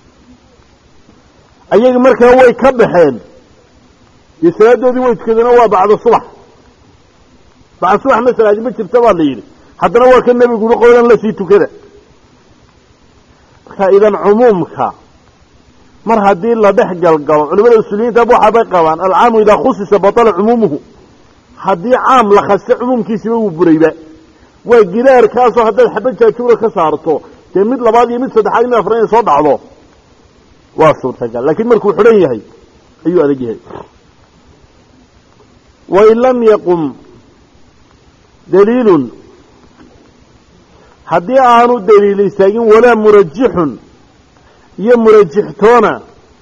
ayagi markaa way ka baxeen dee salaadoodii way tukadeenoo waa bacda subax masalaadi ma jirta baa la yidhi haddana waa ka nebiguna qowlan lasii tukada. marka idan cumuumka mar haddii la dhex galgalo culimada usuuliyiinta waxaabay qabaan alcaamu idaa khusisa batala cumuumuhu haddii caam la khasisa cumuumkiisiba wuu burayba. waa gidaarkaasoo haddaad xaba jaajuura ka saarto dee mid labaad iyo mid saddexaad mid afraad inay soo dhacdo waa suurtagal laakiin markuu xidhan yahay ayuu adag yahay. wain lam yaqum daliilun haddii aanu daliil istaagin walaa murajixun iyo murajixtoona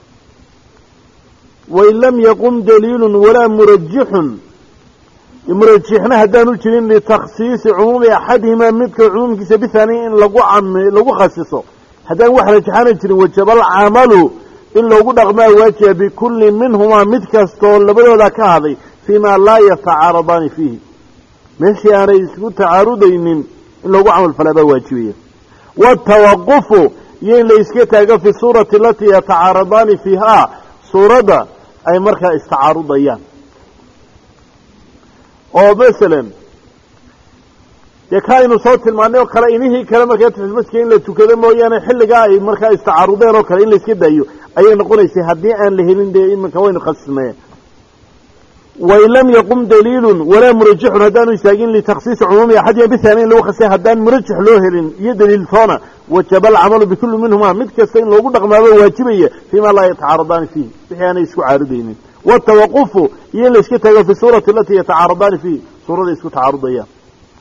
wain lam yaqum daliilun walaa murajixun murajixna haddaanu jirin litakhsiisi cumuumi axadihimaa midka cumuumkiisa bihaaniya in lagu khasiso haddaan wax rajaxaana jirin wajaba alcamalu in loogu dhaqmaa waajiba bikulli minhumaa mid kastoo labadooda ka haday fii maa laa yatacaaradaani fiihi meeshii aanay isku tacaarudaynin in loogu camal falaa baa waajibaya. watawaqufu iyo in la iska taago fi suurati alatii yatacaaradaani fiihaa suuradda ay markaa istacaarudayaan. oo masalan dee ka aynu soo tilmaanay oo kale inihii kale markaa taxiyatulmasjidka in la tukado mooyaane xilligaa ay markaa istacaarudeen oo kale in la iska daayo ayay noqonaysay haddii aan la helin dee iminka waynu khasisnayeen. wain lam yaqum daliilun walaa murajixun haddaanu istaagin litakhsiisi cumuumi axadiha bihaaniya in lagu khasisay haddaan murajix loo helin iyo daliiltoona wajaba alcamalu bikulli minhumaa mid kasta in loogu dhaqmaaba waajibaya fii maa laa yatacaaradaani fiihi wixii aanay isku caarudaynin. watawaqufu iyo in la iska taago fi suurati alatii yatacaaradaani fiihi suurada isku tacaarudayaan.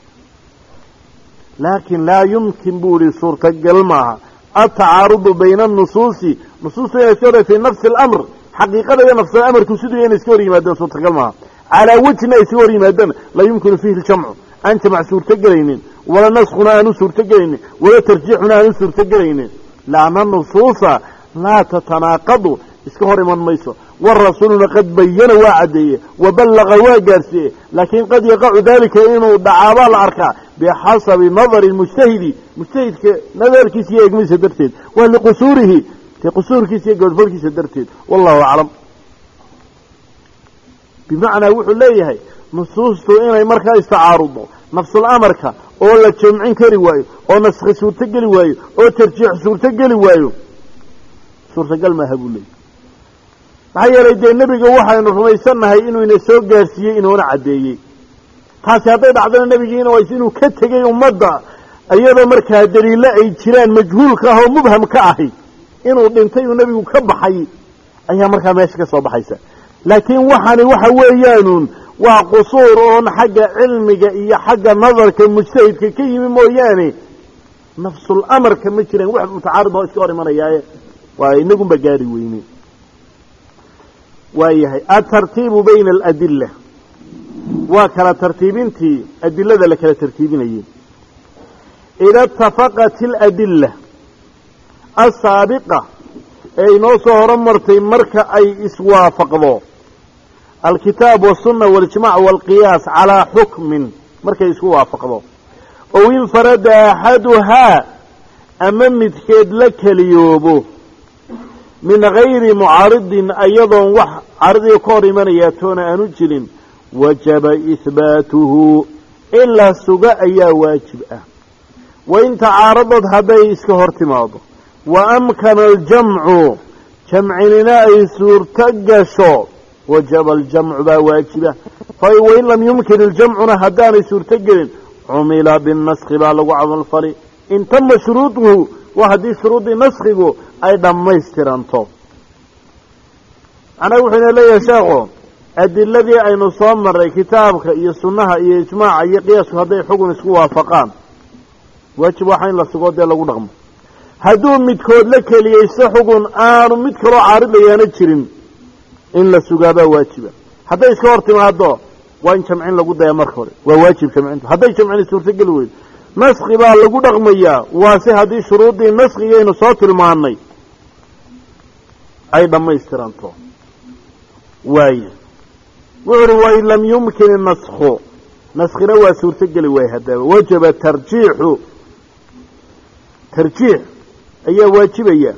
laakin laa yumkin buu ihi suurtagal maaha altacaarudu bayna anusuusi nusuustu inay iska hor fii nafsi alamr xaqiiqada iyo nafsal amarku siduu inay iska hor yimaadaan suurtagal maaha calaa wejina ay iska hor yimaadaan laa yumkinu fiihi ljamcu aan jamac suurtogelaynin wala naskuna aanu suurtogelaynin wala tarjiixuna aanu suurtogelaynin laanna nusuusa laa tatanaaqadu iska hor iman mayso warasuuluna qad bayana waa caddeeye waballaqa waa gaarsiiye laakiin qad yaqacu daalika inuu dhacaabaa la arkaa bixasabi nadari mujtahidi mujtahidka nadarkiisa iyo eegmadiisa darteed waa liqusuurihi dee qusuurkiisa iyo gabadhfalkiisa darteed wallahu aclam. bimacnaa wuxuu leeyahay nusuustu inay markaa istacaarudo nafsul amarka oo la jamcin kari waayo oo naskhi suurtogeli waayo oo tarjiix suurtogeli waayo suurtagal maaha buu leeyahy. maxaa yeelay dee nebiga waxaynu rumaysannahay inuu ina soo gaarsiiyey inoona caddeeyey taasi hadday dhacdana nebigiina ways inuu ka tegey ummadda iyadoo markaa daliilo ay jiraan majhuulka ah oo mubham ka ahi inuu dhintay uu nebigu ka baxay ayaa markaa meesha ka soo baxaysa. laakiin waxani waxa weeyaanuun waa qusuur oon xagga cilmiga iyo xagga nadarka mujtahidka ka yimi mooyaane nafsul amarka ma jiraan wax mutacaarid oo iska hor imanayaaye waa inagunba gaari weyne. waayahay atartiibu bayna aladilla waa kala tartiibintii adilada la kala tartiibinayay. ida itafaqat aladilla asaabiqa ee inoo soo horumartay marka ay iswaafaqdo alkitaab wasunna walijmac waalqiyaas calaa xukmin markay isku waafaqdo ow infarada axaduhaa ama midkeed la keliyoobo min gayri mucaaridin ayadoon wax caaridiga ka hor imanayaa toona aanu jirin wajaba ihbaatuhu ilaa suga ayaa waajib ah. wain tacaaradad hadday iska hor timaado wa amkana aljamcu jamcinina ay suurto gasho wajaba aljamcu baa waajiba. wain lam yumkin iljamcuna haddaanay suurto gelin cumila binaskhi baa lagu camalfali in tama shuruuduhu waa haddii shuruudii naskhigu ay dhammaystiranto. macnaha wuxuu ina leeyahay sheekhu adiladii aynu soo marray kitaabka iyo sunnaha iyo ijmaaca iyo qiyaasku hadday xugun isku waafaqaan waajib waxa in la sugo dee lagu dhaqmo. hadduu midkood la keliyeyso xugun aanu mid kaloo caaridayaana jirin in la sugaabaa waajiba. hadday iska hor timaado waa in jamcin lagu daya marka hore waa waajib jamcintu. hadday jamcini suurtogeli weydo naskhi baa lagu dhaqmayaa waase haddii shuruuddii naskigaynu soo tilmaanay ay dhammaystiranto. waaya wuxu uhi wain lam yumkin inaskhu naskhina waa suurtogeli waaya haddaba wajaba tarjiix ayaa waajibaya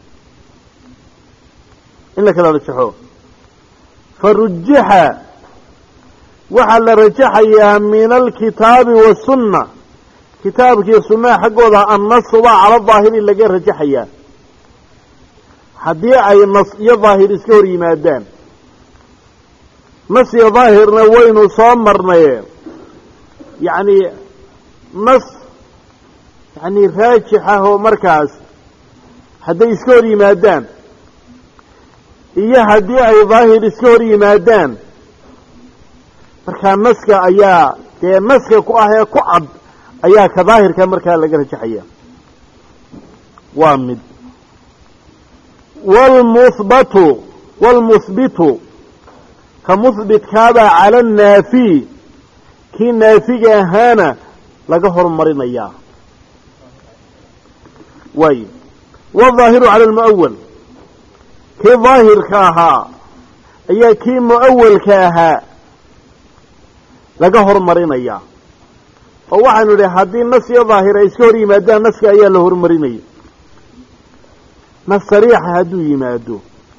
in la kala rajaxo. farujixa waxaa la rajaxayaa min alkitaabi wasunna kitaabkiiyo sunnaha xaggooda annasu baa cala daahiri laga rajaxayaa haddii ay nas iyo daahir iska hor yimaadaan. nas iyo daahirna waynu soo marnaye yacni nas yacni raajix ah oo markaas hadday iska hor yimaadaan iyo haddii ay daahir iska hor yimaadaan markaa naska ayaa dee naska ku ah ee ku cad ayaa ka daahirka markaa laga rajaxaya. waa mid waalmuhbitu ka muhbitkaabaa cala annaafi kii naafiga ahaana laga hormarinayaa. waay waaldaahiru cala almu'awal kii daahirka ahaa ayaa kii mu'awalka ahaa laga hormarinayaa. oo waxaanu idhi haddii nas iyo daahir ay iska hor yimaadaan naska ayaa la hormarinaya. nas sariixa hadduu yimaado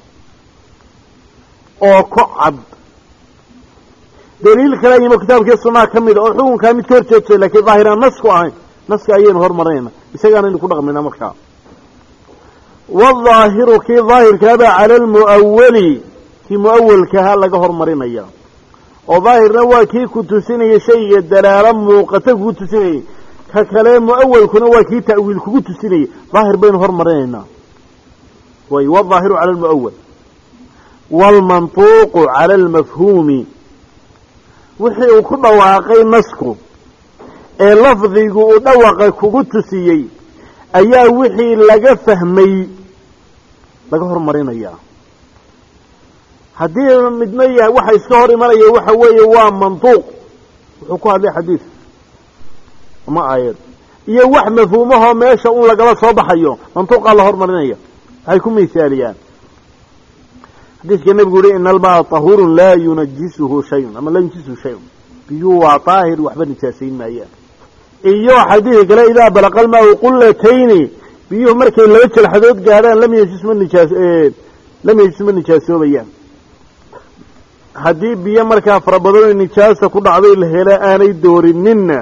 oo ku cad daliil kala yimo kitaabkii sunnaha ka mida oo xukunkaa mid ka hor jeedsay laakiin daahiraan nas ku ahayn naska ayaynu hormarinayna isagaanaynu ku dhaqmayna markaa. waaldaahiru kii daahirkaabaa cala almu'awali kii mu'awalkahaa laga hormarinaya. oo daahirna waa kii ku tusinaya shayga dalaalo muuqata kugu tusinayay ka kale mu'awalkuna waa kii ta'wiil kugu tusinayay daahir baynu hormarinaynaa. way waaldaahiru cala almu'awal waalmantuuqu cala almafhuumi wixii uu ku dhawaaqay nasku ee lafdigu uu dhawaqa kugu tusiyey ayaa wixii laga fahmay laga hormarinayaa. haddii midna yahay waxa iska hor imanaya waxa weeye waa mantuuq wuxuu ku hadlay xadiid ama aayad iyo wax mafhuumahoo meesha un lagala soo baxayo mantuuqaa la hormarinaya. waxay ku misaaliyaan xadiidka nebigu yihi ina almaa tahuurun laa yunajisuhu shayun ama laa yunjisuhu shayun biyuu waa daahir waxba nijaasayn maayaan. iyo xadiidka kale idaa balaqa almaau qullatayni biyuhu markay laba jelxadood gaadhaan lam yajis ma nijaasoobayaan. haddii biyo markaa fara badanoo nijaasa ku dhacday la hela aanay doorinina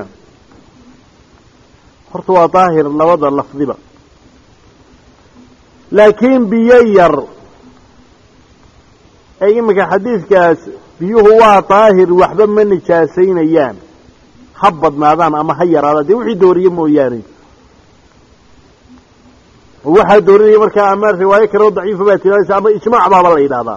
horta waa daahir labada lafdiba. laakiin biyo yar ee iminka xadiidkaas biyuhu waa daahir waxba ma nijaasaynayaan بدنادان أما هير هذا دي وحي دوري موياني وواحد دوري مركا أمار رواية كرو ضعيف باتي أما إجماع بعض الله هذا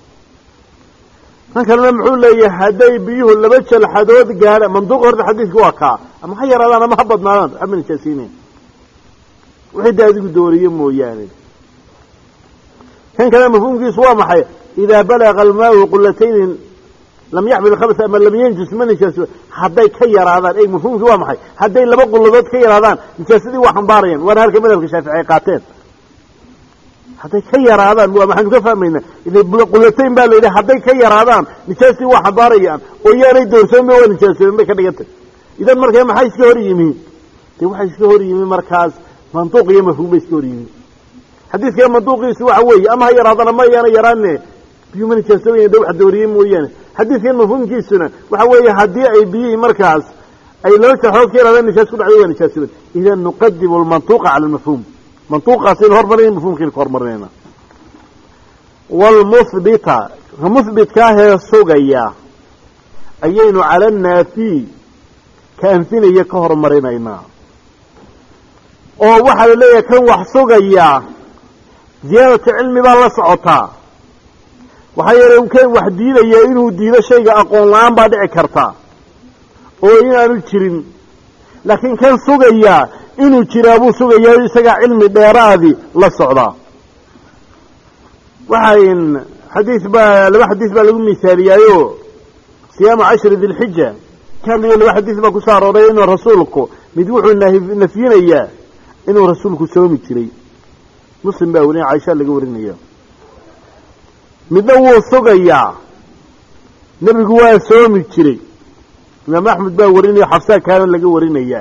كان نمحول لي هدي بيه اللي بتش الحدود قال منطوق هذا الحديث واقع أما هير هذا أنا ما بدنادان أمن تسيني وحد هذه دوري موياني كان كلام مفهوم في سواء محي إذا بلغ الماء قلتين لم يحمل الخبث أما لم ينجس من نجاس حدي كير هذا أي مفهوم سواء محي حدي لما قلت كير هذا نجاسدي وحنبارين وانا هلك مذهب الشافعي قاتين حدي كير هذا ما حنو كفهمينا إذا قلتين بالو إذا حدي كير هذا نجاسدي وحنبارين وياري دور سمي ونجاسدي ما كان يقتل إذا مركز ما حي سكوري يمين تي سكوري يمين مركز منطوق مفهوم سكوري يمين حديث كان منطوقي سوى عوي أما هي هذا ما يراني بيوم نجاسوين دو حدوريين ويانا حديث كان مفهوم كيسنا وحوي حدي أي بي مركز أي لو تحوك كير هذا نجاسون عوي نجاسون إذا نقدم المنطوق على المفهوم منطوق أصير هرمرين مفهوم كير هرمرين والمثبتة المثبت كاهي الصوغية أيين على النافي كأنفين يكهر مرينينا oo waxa la leeyahay kan wax sugaya ziyadada cilmi baa la socota waxa yeelay kan wax diidaya inuu diido shayga aqoon la'aan baa dhici karta oo inaanu jirin laakiin kan sugaya inuu jiraabo sugaya isaga cilmi dheeraadi la socda waxaan laba xadiis baa lagu miisaaliyaayo siyaama 10 dhil hijja kan laba xadiis baa ku saarooday inuu rasuulku mid wuxuu nafiyinayaa inuu rasuulku soomi jiray muslim baa wariye Aisha laga warinaya midna wuu sugayaa nabigu waa soomi jiray Imam Ahmed baa warinaya Xafsa kaan laga warinaya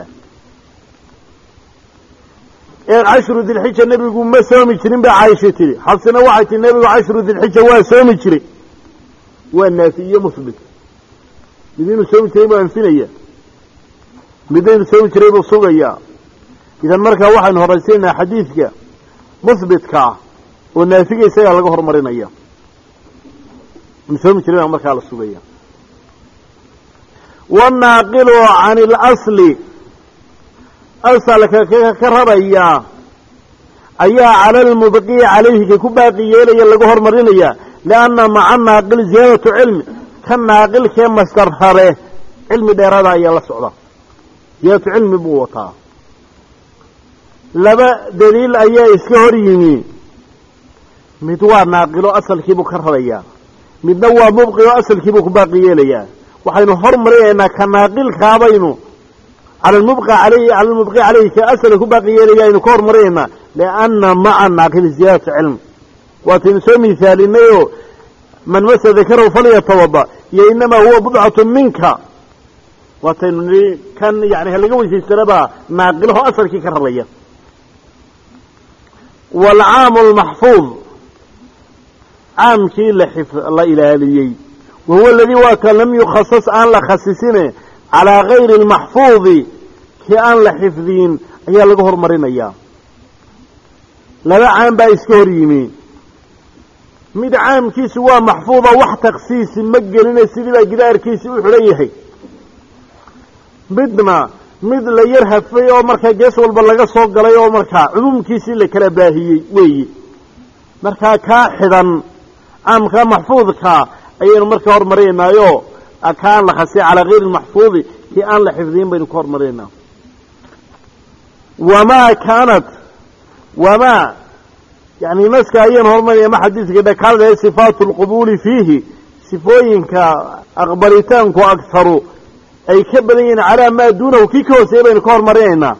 10 dhil hijja nabigu ma soomi jirin baa Aisha tiri Xafsana waxay tiri nabigu 10 dhil hijja waa soomi jiray waa naafiye musbit midna soomi jiray baa anfinaya midna soomi jiray buu sugayaa إذا مركا واحد هرسينا حديثك مثبت كا ونافقي سيئة لقى هرمرين أيام نسوم ترينا مركا على الصبية والناقل عن الأصل أصلك كرهبيا أيا على المبقي عليه كباقي يلي لقى هرمرين أيام لأن مع الناقل زيادة علم كان ناقل كما استرهره علم ديرادا أيا الله سعودا زيادة علم بوطا لما دليل أيها إسكهر يمين مدوى ناقلو أصل كيبو كرهبيا مدوى مبقي أصل كيبو كباقي ليا وحين حرم رينا كناقل كابينو على المبقى عليه كأصل كباقي ليا إنو كور مرينا لأن مع الناقل زيادة علم وتنسو مثالينيو من مس ذكره فليتوضأ إنما هو بضعة منك وتنري كان يعني هلقوا في السنة ناقله أصل كي كرهبيا والعام المحفوظ عام كي لحفظ الله إلهي وهو الذي وكان لم يخصص أن لخصصينه على غير المحفوظ كي أن لحفظين أيها لقهر مرين أيها لا عام بأسكور يمين مد عام كي سوا محفوظة واحد تخصيص مجلين السيدي قدار كي سوي حليه بدنا mid la yar hafay oo marka gees walba laga soo galay oo marka cumumkiisii la kala baahiyay weey marka ka xidan amka mahfuudka ayaynu marka hormareenayo akaan la khasay ala غير المحفوظ ki aan la xifdin baynu ka hormareenaa wama يعني مسك ayaan hormareen ma xadiiska dhakaalada sifaatul qabuli fihi sifooyinka aqbalitaanku aktharo أي كبدين على ما دونه كيكو سيبين كور مرينا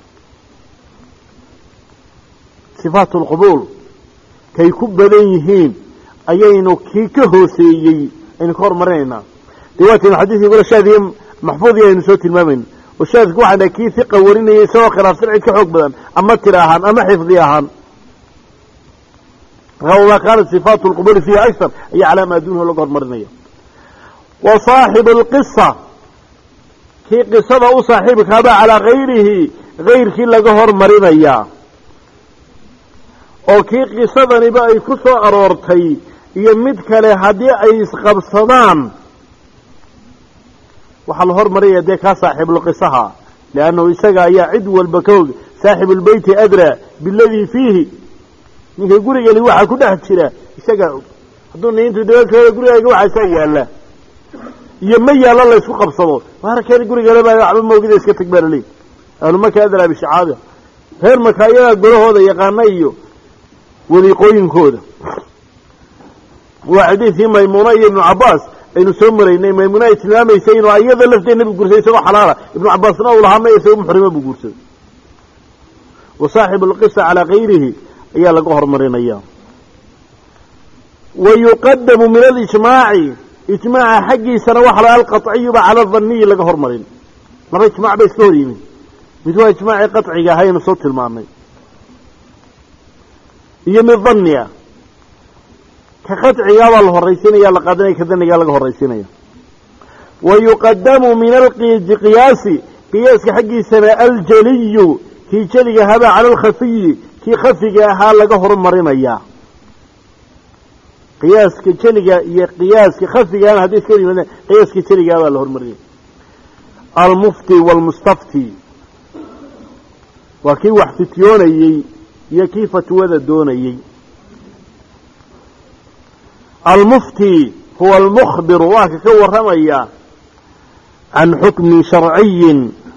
صفات القبول كي كبدينهين أيينو كيكو سيئي إن كور مرينا دلوقتي الحديث يقول الشاذي محفوظ يا نسوة المامن والشاذ كو عندك كي ثقة وريني يسوى خلاف سرعي كحق بدن أما تراهان أما حفظيهان فهو كانت صفات القبول فيها أكثر أي على ما دونه لكور مرينا وصاحب القصة كي قصة صاحبك هذا على غير كي لقهر مرينيا oo kii qisadaniba ay ku soo aroortay iyo mid kale haddii ay isqabsadaan waxaa la hormaraya dee kaa saaxibulqisaha liannahu isaga ayaa cid walba ka og saaxibulbeyti adraa biladii fiihi ninka gurigeli waxaa ku dhex jira isagaa og hadduu nintu dabaadkooda gurigaaga waxaa isaa yaalla iyo ma yaallo la ysku qabsado waarkeeda gurigale baa waxba moogida iska tag baa laleeyahy ahlu maka adraa bishacaabiha reer maka ayagaa golahooda yaqaana iyo wadiiqooyinkooda waa xadiidkii maymuuna iyo ibnu cabbaas aynu soo maraynay maymuuna ay tilmaamaysay inuu iyada lafteed nebigu guursaday isagoo xalaala ibnu cabbaasna uu lahaa maya isagoo muxrimo buu guursaday wa saaxibu alqisa calaa kayrihi ayaa laga hormarinaya wa yuqadamu min alijmaaci ijmaaca xaggiisana waxa la alqaطciyuba cala adaniyi laga hormarin laba ijmaac bay iska hor yimin mid waa ijmaacii qaطciga ahaynu soo tilmaanay iyo mid daniya ka qaطcigaa baa la horaysiinaya la qaadanaya ka danigaa laga horaysiinaya wa yuqadamu min alqiyaasi qiyaaska xaggiisana aljaliyu kii jeliga ahaabaa cala alkhafiyi kii khafiga ahaa laga hormarinaya qiyaaska jeliga iyo qiyaaska khafigaana hadday iska yimaadeen qiyaaska jeligaa baa la hormarinaya almufti waalmustafti waa kii wax fityoonayey iyo kii fatwada doonayey almufti huwa almukhbiru waa ka warramaya can xukmin sharciyin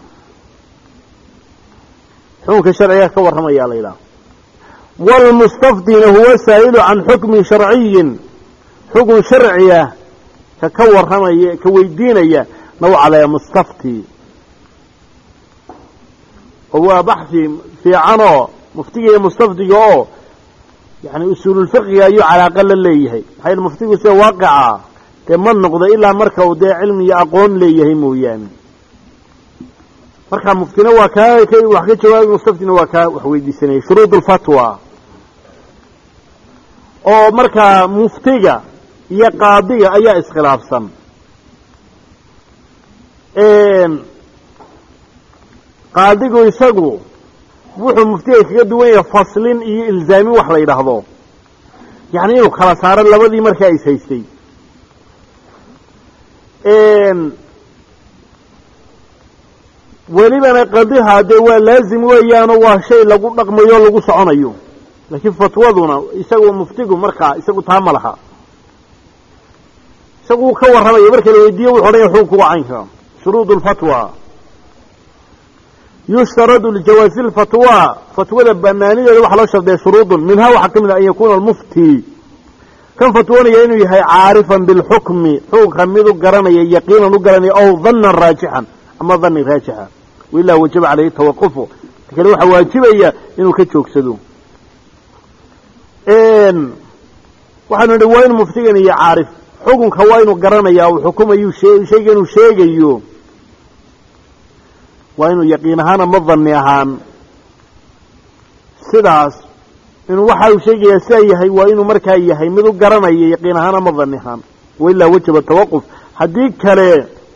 xukunka sharciga ka warramaya la yidhaha waalmustaftina huwa saa'ilu can xukmin sharciyin xukun sharciya ka warramaya ka weydiinaya nawcalaya mustafti oo waa baxhi fiicanoo muftiga iyo mustaftiga oo yani usuululfiqiga ayuu calaaqa la leeyahay maxaa yeel muftigu sida waaqica dee ma noqdo ilaa marka uu dee cilmi iyo aqoon leeyahay mooyaane markaa muftina waa kaa wax ka jawaabay mustaftina waa kaa wax weydiisanayay shuruud ulfatwa oo markaa muftiga iyo qaadiga ayaa iskhilaafsan qaadigu isagu wuxuu muftiga kaga duwan yahay faslin iyo ilzaamin wax la yidhaahdo yacni inuu kala saaro labadii markaa is haystay welibana qadiha dee waa laazim weeyaanoo waa shay lagu dhaqmayo lagu soconayo laakiin fatwaduna isagu muftigu markaa isagu taa ma laha isagu wuu ka warramayo marka la weydiiyo wuxu odhanaya xukunku waa caynka shuruud lfatwa yushtaradu lijawaasi lfatwa fatwada banaanideeda waxaa loo shardiya shuruudun minhaa waxaa ka mid ah an yakuuna almufti kan fatwoonaya inuu yahay caarifan bilxukmi xukunka mid u garanaya yaqiinan u garanaya aw danan raajixan ama dani raajixa wailaa wajaba caleyhi tawaqufu kale waxaa waajibaya inuu ka joogsado waxaanu idhi waa inuu muftigan iyo caarif xukunka waa inuu garanaya uu xukumayu shayga inuu sheegayo waa inuu yaqiin ahaan ama dani ahaan sidaas inuu waxa uu sheegayaa sidaa yahay waa inuu markaa yahay mid u garanaya yaqiin ahaan ama dani ahaan wailaa wajaba tawaquf haddii kale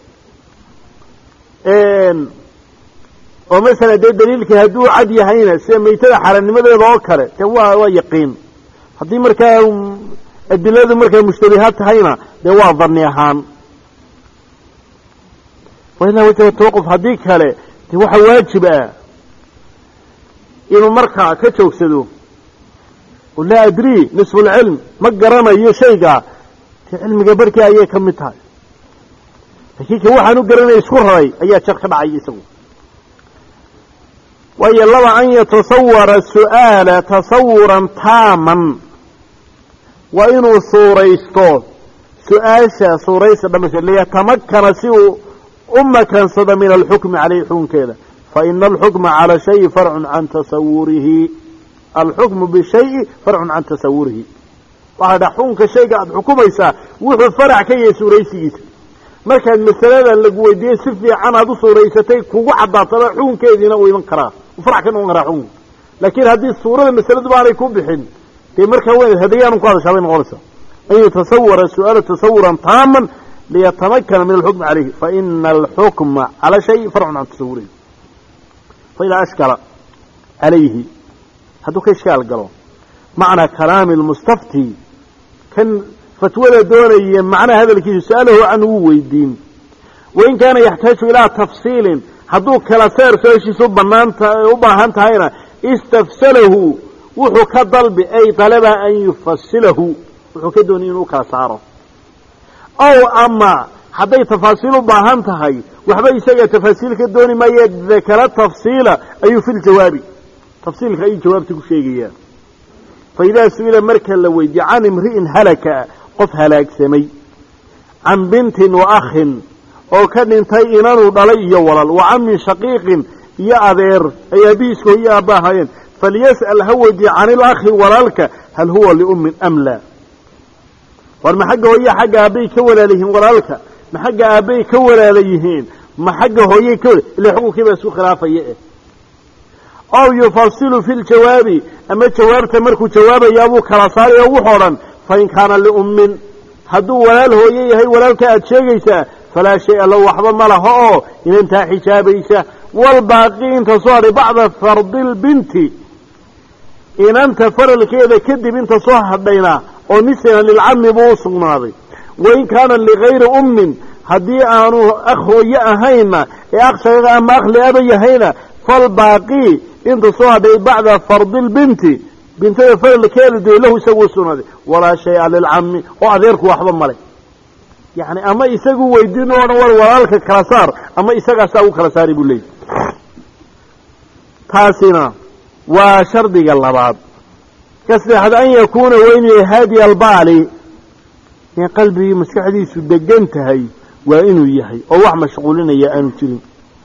oo masala dee daliilkii hadduu cad yahayna sida maytada xaaraannimadeeda oo kale dee waa yaqiin haddii markaa adiladu markay mushtabihaad tahayna dee waa dani ahaan wailaa wajaba tawaquf haddii kale dee waxaa waajib ah inuu markaa ka joogsado o laa adrii nisfu lcilm ma garanayo shayga dee cilmiga barhkii ayay ka mid tahay laakiin ka waxaan u garanaya isku raray ayaa jar ka dhacaya isagu waayo laba an yatasawara su'aala tasawuran taaman waa inuu suuraysto su-aasha suuraysa dhamaysa liyatamakana si uu u makansado min alxukmi caleyhi xukunkeeda faina alxukma cala shayi farcun can tasawurihi alxukmu bishayi farcun can tasawurihi waxaa dha xukunka shayga aada xukumaysaa wuxuu farac ka yahay suuraysigiisa markaad masalada lagu weydiiyey si fiican aada u suuraysatay kugu caddaataba xukunkeediina uu iman karaa u farac ka noqon karaa xukunka laakiin haddii suurada masaladuba aanay ku bixin dee markaa w hadayaanu ku hadashaa bay noqonaysaa an yatasawara su-aala tasawuran taaman liyatamakana min alxukmi caleyhi faina alxukma cala shay farcun can tasawurihi faidaa ashkala calayhi hadduu ka ishkaal galo macnaa kalaami lmustafti kan fatwada doonaya macnaha hadalkiisa su-aalahu can ugu weydiin wain kaana yaxtaaju ilaa tafsiilin hadduu kala saar su-aashiisa u baahan tahayna istafsalahu wuxuu ka dalbi ay dalaba an yufasilahu wuxuu ka doonay inuu kala saaro ow ama hadday tafaasiil u baahan tahay waxba isaga tafaasiil ka dooni maaye dakara tafsiila ayuu fi ljawaabi tafsiilka ayuu jawaabta ku sheegayaan fa idaa su-ila marka la weydiye can imri'in halaka qof halaagsamay can bintin wa akhin oo ka dhintay inanuu dhalay iyo walal wa camin shaqiiqin iyo adeer ay aabihiiska iyo aabba ahaayeen falyas'al ha weydiye can ilakhi walaalka hal huwa liummin am laa war ma xagga hooye xagga aabbay ka walaala yihiin walaalka ma xagga aabbay ka walaala yihiin ma xagga hooyey ka ila xukunkii baa isku khilaafaya ow yufasilu fi ljawaabi ama jawaabta markuu jawaabayaa buu kala saaray oo wuxuu odhan fain kaana liummin hadduu walaal hooye yahay walaalka aad sheegaysaa falaa shay-a lahu waxba ma laho oo inantaa xijaabaysa walbaaqi inta soo hadhay bacda fardilbinti inanta faralkeeda kadib inta soo hadhayna oo nisana lilcami buu u sugnaaday wain kaana ligayri ummin haddii aanu akh hooye ahayna ee akh shaqiiqa ama akh liaba yahayna falbaaqi inta soo hadhay bacda fardilbinti bintada faralkeeda doy lahu isagu u sugnaaday walaa shay-a lilcami oo adeerku waxba male yani ama isagu weydiin o dhan war walaalka kala saar ama isagaasaa u kala saari buu leeyahy taasina waa shardiga labaad ka saddexaad an yakuuna weynaya haadiya albaali in qalbigii maskaxdiisu degan tahay waa inuu yahay oo wax mashquulinaya aanu jirin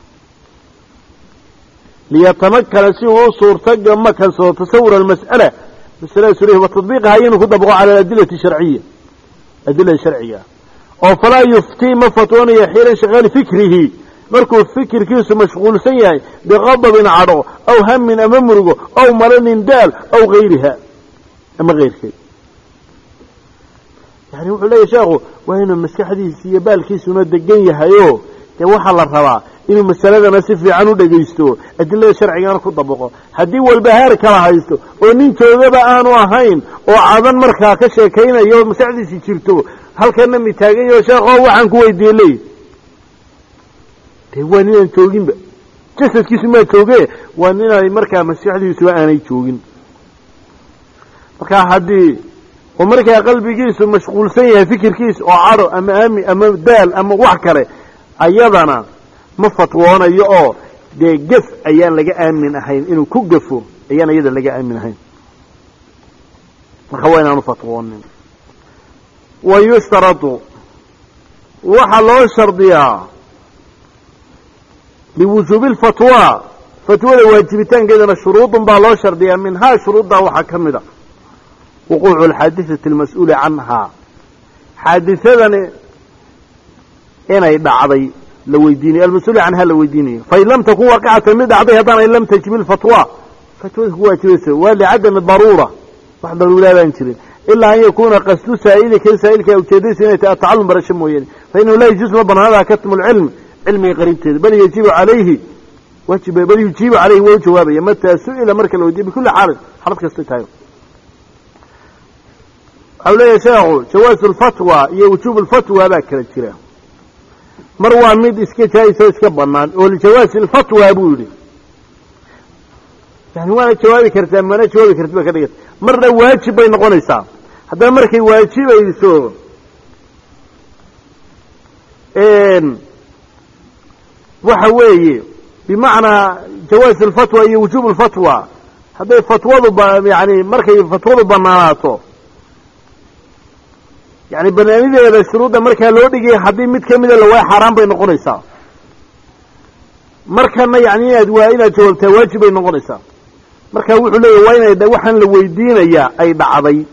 liyatamakana si uu u suurtaga makansado tasawura almas'ala masalada surihi wa tadbiiqaha inuu ku dabaqo cala aladilati sharciya adilada sharciga oo falaa yuftii ma fatwoonayo xiilan shaqaali fikrihi markuu fikirkiisu mashquulsan yahay biqadabin cadho aw hamin ama murugo aw malanin daal aw gayriha ama keyrkeed yani wuxuu leeyahy sheekhu waa inuu maskaxdiisi iyo baalkiisuna degan yahayo dee waxaa la rabaa inuu masaladana si fiican u dhegaysto adilada sharcigana ku dabaqo haddii walbahaar kala haysto oo nin joogaba aanu ahayn oo cadan markaa ka sheekaynayo oo maskaxdiisi jirto halkana mi taagan yaho sheekho waxaan ku weydiiyey leeyahy dee waa ninaan jooginba jasadkiisu maa jooge waa ninay markaa maskaxdiisuba aanay joogin markaa haddii oo markaa qalbigiisu mashquulsan yahay fikirkiisa oo cadho ama aami ama daal ama wax kale ayadana ma fatwoonayo oo dee gef ayaan laga aamin ahayn inuu ku gafo ayaan iyada laga aamin ahayn marka waa inaanu fatwoonin wa yushtaradu waxaa loo shardiyaa liwujuubi lfatwa fatwada waajibitaankeedana shuruudun baa loo shardiyaa minhaa shuruuddaa waxaa ka mid a wuquucu alxaadithati almas-uuli canhaa xaadithadani inay dhacday la weydiinayo almas-uuli canhaa la weydiinayo fain lam takun waaqicatan mid dhacday haddaanay lam tajibi lfatwa fatwada ku waajibaysa waa licadami daruura wax daruuraa baan jirin ilaa an yakuuna qasdu saa'ili kan saa'ilka ujeedadiisa inay tahay atacallum barasho mooyaane fainahu laa yajuusu ma banaanadaa katmu lcilm cilmiga qarinteeda bal yajibu calayhi bal yujiibu calayhi waa u jawaabaya mataa su-ila marka la weydiyo bikulli xaalin xaalad kasta tahay waxau leeyahay sheekhu jawaazu lfatwa iyo wujuubu lfatwa baa kala jira mar waa mid iska jaayis oo iska banaan oo lijawaasi lfatwa buu yidhi yani waana jawaabi kartaa mana jawaabi karti ba ka dhigata marna waajib bay noqonaysaa haddana markay waajibayso waxa weeye bimacnaa jawaasi lfatwa iyo wujuub lfatwa hadday fatwadu yani markay fatwadu banaanaato yani banaanideeda shuruudda markaa loo dhigaya haddii mid kamida la waayo xaaraan bay noqonaysaa markana yani inaad jawaabtaa waajib bay noqonaysaa marka wuxuu leeyahy waa inay waxaan la weydiinayaa ay dhacday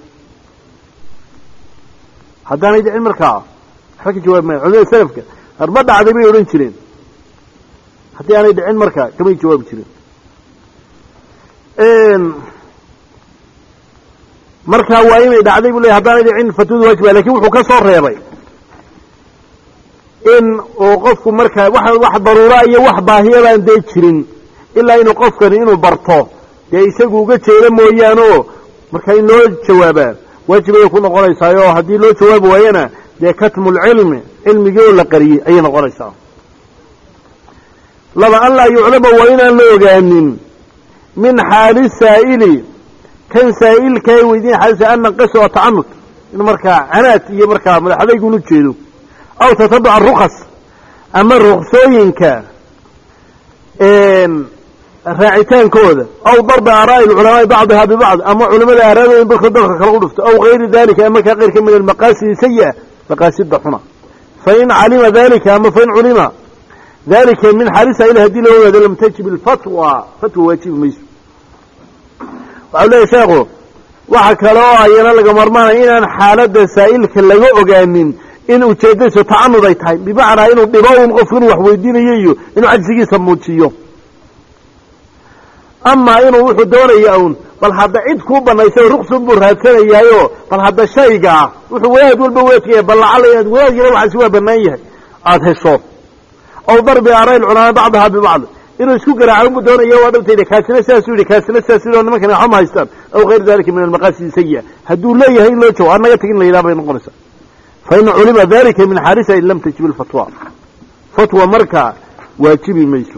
haddaanay dhicin markaa waxba ka jawaab maya culimada salafka arba dhacday bay odhan jireen haddii aanay dhicin markaa kamay jawaabi jireen markaa waa inay dhacday buu leeyahy haddaanay dhicin fatwadu waajiba lakin wuxuu ka soo reebay in uu qofku markaa wax daruura iyo wax baahiya baan dee jirin ilaa inuu qofkani inuu barto dee isagu uga jeeda mooyaane oo markaa in loo jawaabaa waajib ayay ku noqonaysaa oo haddii loo jawaabi waayana dee katmu lcilmi cilmigii oo la qariyey ayay noqonaysaa لما أن لا يعلم وإن لوغان من حال السائل كان سائل كي ويدين حالس أن نقص وتعنت إنه مركا عنات إيه مركا ملحظة يقولوا تشيلوا أو تتبع الرخص أما الرخصوين كان راعتان كوذا أو ضرب آراء العلماء بعضها ببعض أما علماء آراء بالخضر خلقوا أو غير ذلك أما كغير من المقاصد سيئة مقاصد ضحنا فإن علم ذلك أما فإن علم ذلك من حارسة إلى هدي له هذا لم تجب الفتوى فتوى واجب ميسو وعلى يا شيخو وحكى له أينا لك مرمانا إن حالة سائلك اللي أغانين إنه تشيدس وتعنض يتحي بمعنى إنه بباون غفر وحويدين ييو إنه عجزي سموتشيو أما إنه وحو دوري يأون بل هذا عيد كوبا يسوي رقص برهاتين يايو بل هذا الشيء وحو وياد والبواتيه بل لعل ياد وياد يلو عسوا بنايه هذا الشوط أو ضرب آراء العلماء بعضها ببعض إنه يسكو قرعون بدون إياه وادبتين كاسنا ساسولي كاسنا ساسولي وأنما كان يحوم هايستان أو غير ذلك من المقاسد السيئة هدو لا يهين لا يتشو أنا يتكين لا يلابين قرصة فإن علم ذلك من حارسة إن لم تجب الفتوى فتوى مركع واجب ميسو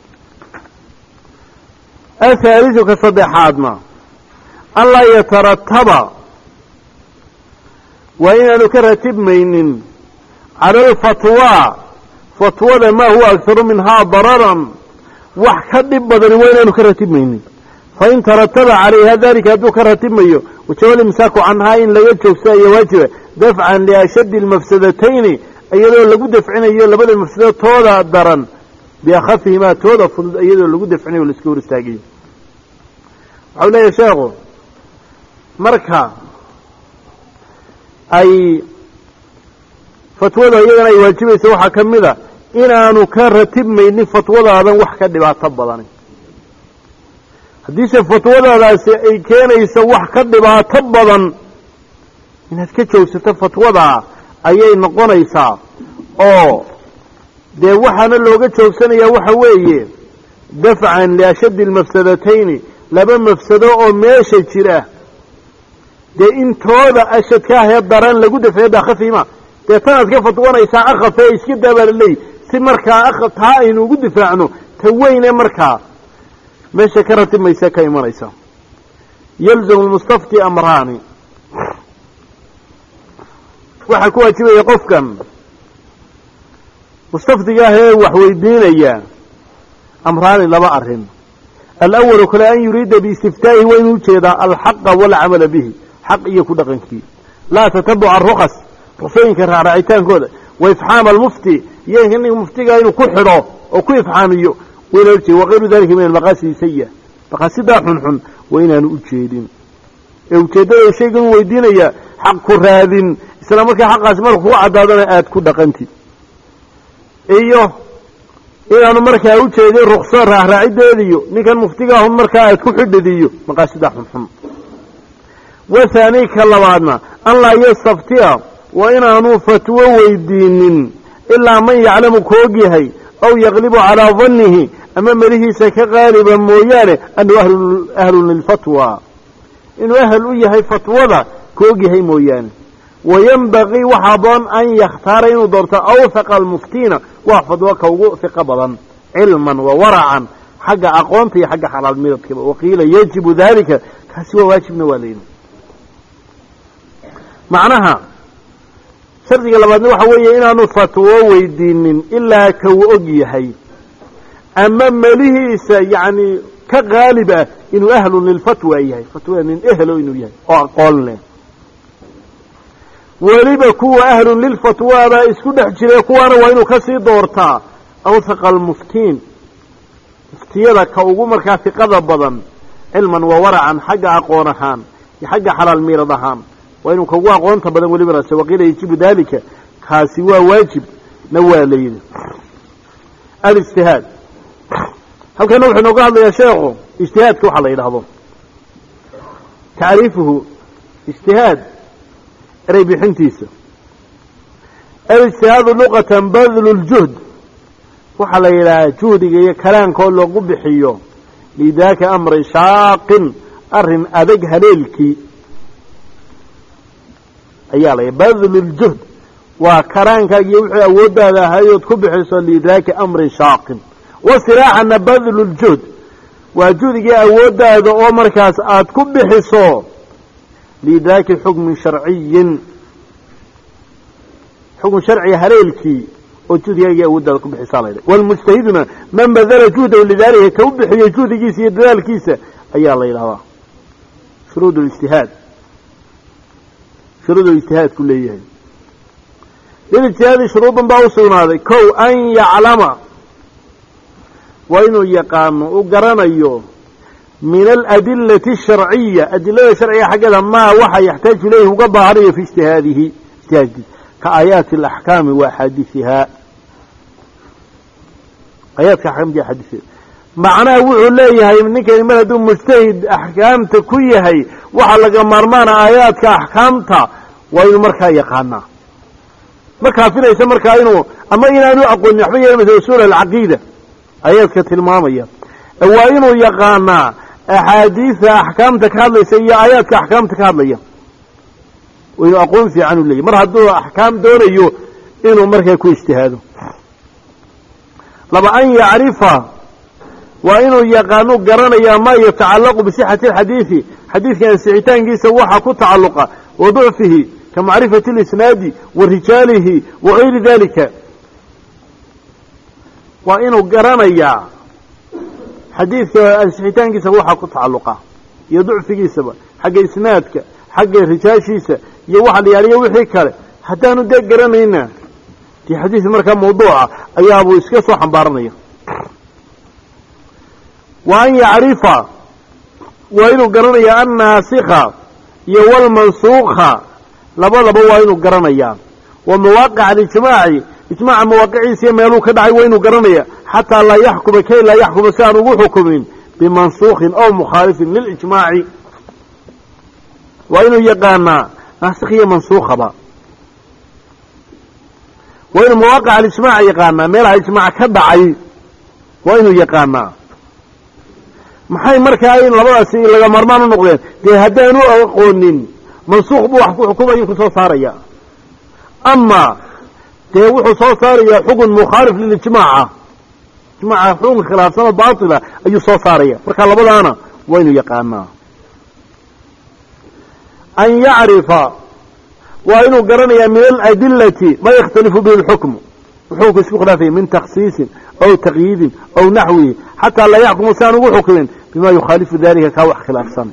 الثالث كصدحاتنا الله يترتب وإن نكرتب مين على الفتوى فتوى ما هو أكثر منها ضررا وحكدب بدل وين نكرتب مني فإن ترتب عليها ذلك أدو كرتب ميو وتولي امساكوا عنها إن لا يجب سايا واجبة دفعا لأشد المفسدتين أيضا لقد دفعنا أيضا لبدا المفسدات توضع ضرا بأخفهما توضع فضل أيضا لقد دفعنا والسكور استاقين حولا يا شاغو مركها أي فتوى أيضا أي واجبة سوحا كمذا إنا نكرتب ميني فتوى هذا وحكا دبا طبضاني حديث فتوى هذا كان يسوح كدبا طبضا inaad ka joogsato fatwada ayay noqonaysaa oo dee waxaana looga joogsanayaa waxa weeye dafcan liashad almafsadatayn laba mafsado oo meesha jira dee intooda ashadka ah ee daran lagu dafay dakhafima dee tanaad ka fatwanaysaa akhafay iska dabalay si markaa akhafta aynu ugu difaacno tawayne markaa meesha ka ratibmaysa ka imanaysa yalzamu almustafti amrani waxa ku waajibaya qofkan mustafdiga ah ee wax weydiinaya amraan laba arin الأول كل أن يريد باستفتائه وين يجد الحق والعمل به حق يكون دقنكي لا تتبع الرخص رفين كرها رعيتان كذا وإفحام المفتي يعني المفتي قال كحره أو كيف حاميه وغير ذلك من المقاصد السيئة مقاصد حنحن وين أن أجيدين وجدوا شيء ويدينيا حق راذين إسلامك حق أسمر هو عدادنا آت كل دقنتي إيوه inaanu markaa u jeedin ruqsad raacraacideediyo ninkan muftiga ah markaa ay ku xidhidiyo maqaasida xunxun wasaani ka labaadna an la yastaftiya wa inaanu fatwo weydiinin ilaa man yaclamu koogyahay aw yaqlibu calaa dhannihi ama malihiisa ka qaaliban mooyaane annu ahlun lilfatwa inuu ahl u yahay fatwada koogyahay mooyaane وينبغي وحضان أن يختار إنه دورته أوثق المفتين وحفظوا كوغو ثقة بضان علما وورعا حق أقوانتي حق حلال ميرد كما وقيل يجب ذلك كسوى واجب نوالين معناها شرطي لما نروح ويا إنا نفتوى ويدين إلا كوغيهي أما مليه يعني كغالبة إنه أهل للفتوى إيهي فتوى من أهله إنه إيهي أقول له ولبا كوا أهل للفتوى با اسكو دحجري كوانا وينو كسي دورتا أوثق المفتين مفتيدا كوغو مركا ثقة بدن علما وورعا حق أقونهان حق حلال ميردهان وينو كوغو أقونتا بدن ولبا رأسي وقيل يجب ذلك كاسوا واجب نوالين الاجتهاد هل كان نوحي نقال يا شيخو اجتهاد كوحا الله يلحظون تعريفه اجتهاد ريبي حنتيسة الاجتهاد لغة بذل الجهد وحلا إلى جهدك كلام كله قبحيه لذاك أمر شاق أرن أدق هليلكي أيالي بذل الجهد وكرانك يوحي أود هذا هيود قبحيه لذاك أمر شاق wasiraaxana badlu ljuhd waa juhdigii awooddaada oo markaas aad ku bixiso lidaaki xukmin sharciyin xukun sharciga haleelkii oo juhdigaagii awooddaada ku bixisaa la yidhaha waalmujtahiduna man badala juhdahu lidaalika ka u bixiyo juhdigiisa iyo dadaalkiisa ayaa la yidhahdaa shuruud lijtihaad shuruudu ijtihaadku leeyahay lilijtihaadi shuruudun baa u sugnaaday kow an yaclama waa inuu yaqaano u garanayo min aladilati asharciya adilada sharciga xaggeeda maa waxa yaxtaaju ilayhi uga baahanayo fi ijtihaadihi ijtihaadkiisa ka aayaati alaxkaami wa axaadiihaa aayaadka axkaamta iyo axaadiiseeda macnaha wuxuu leeyahay ninkani mar hadduu mujtahid axkaamta ku yahay waxa laga maarmaana aayaadka axkaamta waa inuu markaa yaqaanaa ma kaafinaysa markaa inuu ama inaanu aqoonin waxba yeelmaysa usuul alcaqiida aayaadka tilmaamaya waa inuu yaqaanaa axaadiida axkaamta ka hadlaysa iyo aayaadka axkaamta ka hadlaya waa inuu aqoon fiican u leeyahy mar hadduu axkaam doonayo inuu markaa ku ijtihaado laba an yacrifa waa inuu yaqaanu garanayaa maa yatacallaqu bisixati alxadiidi xadiidka ansixitaankiisa waxa ku tacalluqa wa ducfihi ka macrifati اlisnaadi wa rijaalihi wa gayri dalika waa inuu garanayaa xadiidka ansixitaankiisa waxa ku tacalluqa iyo ducfigiisaba xagga isnaadka xagga rijaashiisa iyo waxa la yaaliyo wixii kale haddaanu dee garanayna dee xadiid markaa mawduuca ayaabuu iska soo xambaaranaya wa an yacrifa waa inuu garanayaa annaasikha iyo walmansuukha labadaba waa inuu garanayaa wa mawaaqic alijmaaci ijmaaca mawaaqiciisa iyo meeluu ka dhacay waa inuu garanaya xataa laa yaxkuma kay laa yaxkuma si aan ugu xukumin bimansuukhin aw mukhaalifin lilijmaaci waa inuu yaqaanaa naasikh iyo mansuukhaba waa inuu mawaaqic alijmaac yaqaanaa meelaha ijmaac ka dhacay waa inuu yaqaanaa maxay markaa in labadaasi laga maarmaan u noqdeen dee haddaanu aqoonin mansuuq buu wax ku xukumayo ku soo saaraya ama dee wuxuu soo saarayaa xukun mukhaalif lilijmaaca ijmaaca xukun khilaafsano baatila ayuu soo saaraya marka labadaana waa inuu yaqaanaa an yacrifa waa inuu garanayaa min aladilati ma yakhtalifu bihi lxukmu wuxuu ku isku khilaafaya min takhsiisin aw taqyiidin aw naxwihi xataa laa yaxkumu si aan ugu xukumin bima yukhaalifu dalika kaa wax khilaafsan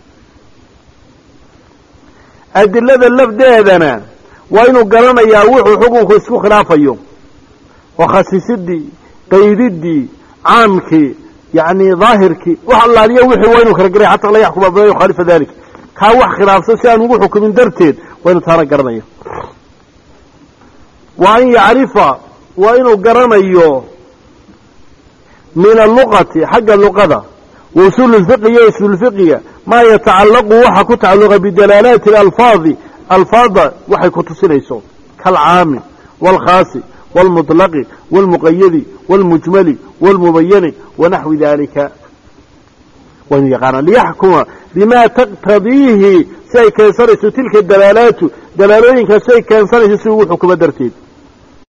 adilada lafdeedana waa inuu garanayaa wuxuu xukunku isku khilaafayo oo khasiisidii qaydidii caamkii yani daahirkii wax allaaliyo wixii waa inuu kala garaya xataa laa yaxkuma bima yukhaalifa dalika kaa wax khilaafsan si aan ugu xukumin darteed waa inuu taana garanaya wa an yacrifa waa inuu garanayo min alluqati xagga luqada wa usuul lfiqiya usuul fiqiya maa yatacallaqu waxa ku tacalluqa bidalaalaati alalfaadi alfaada waxay ku tusinayso kaalcaami waalkhaasi waalmuطlaqi waalmuqayadi waalmujmali waalmubayani wanaxwi dalika waa inuu yaqaana liyaxkuma bima taqtadiihi si ay keensanayso tilka dalaalaatu dalaalooyinkaas si ay keensanayso si ugu xukumo darteed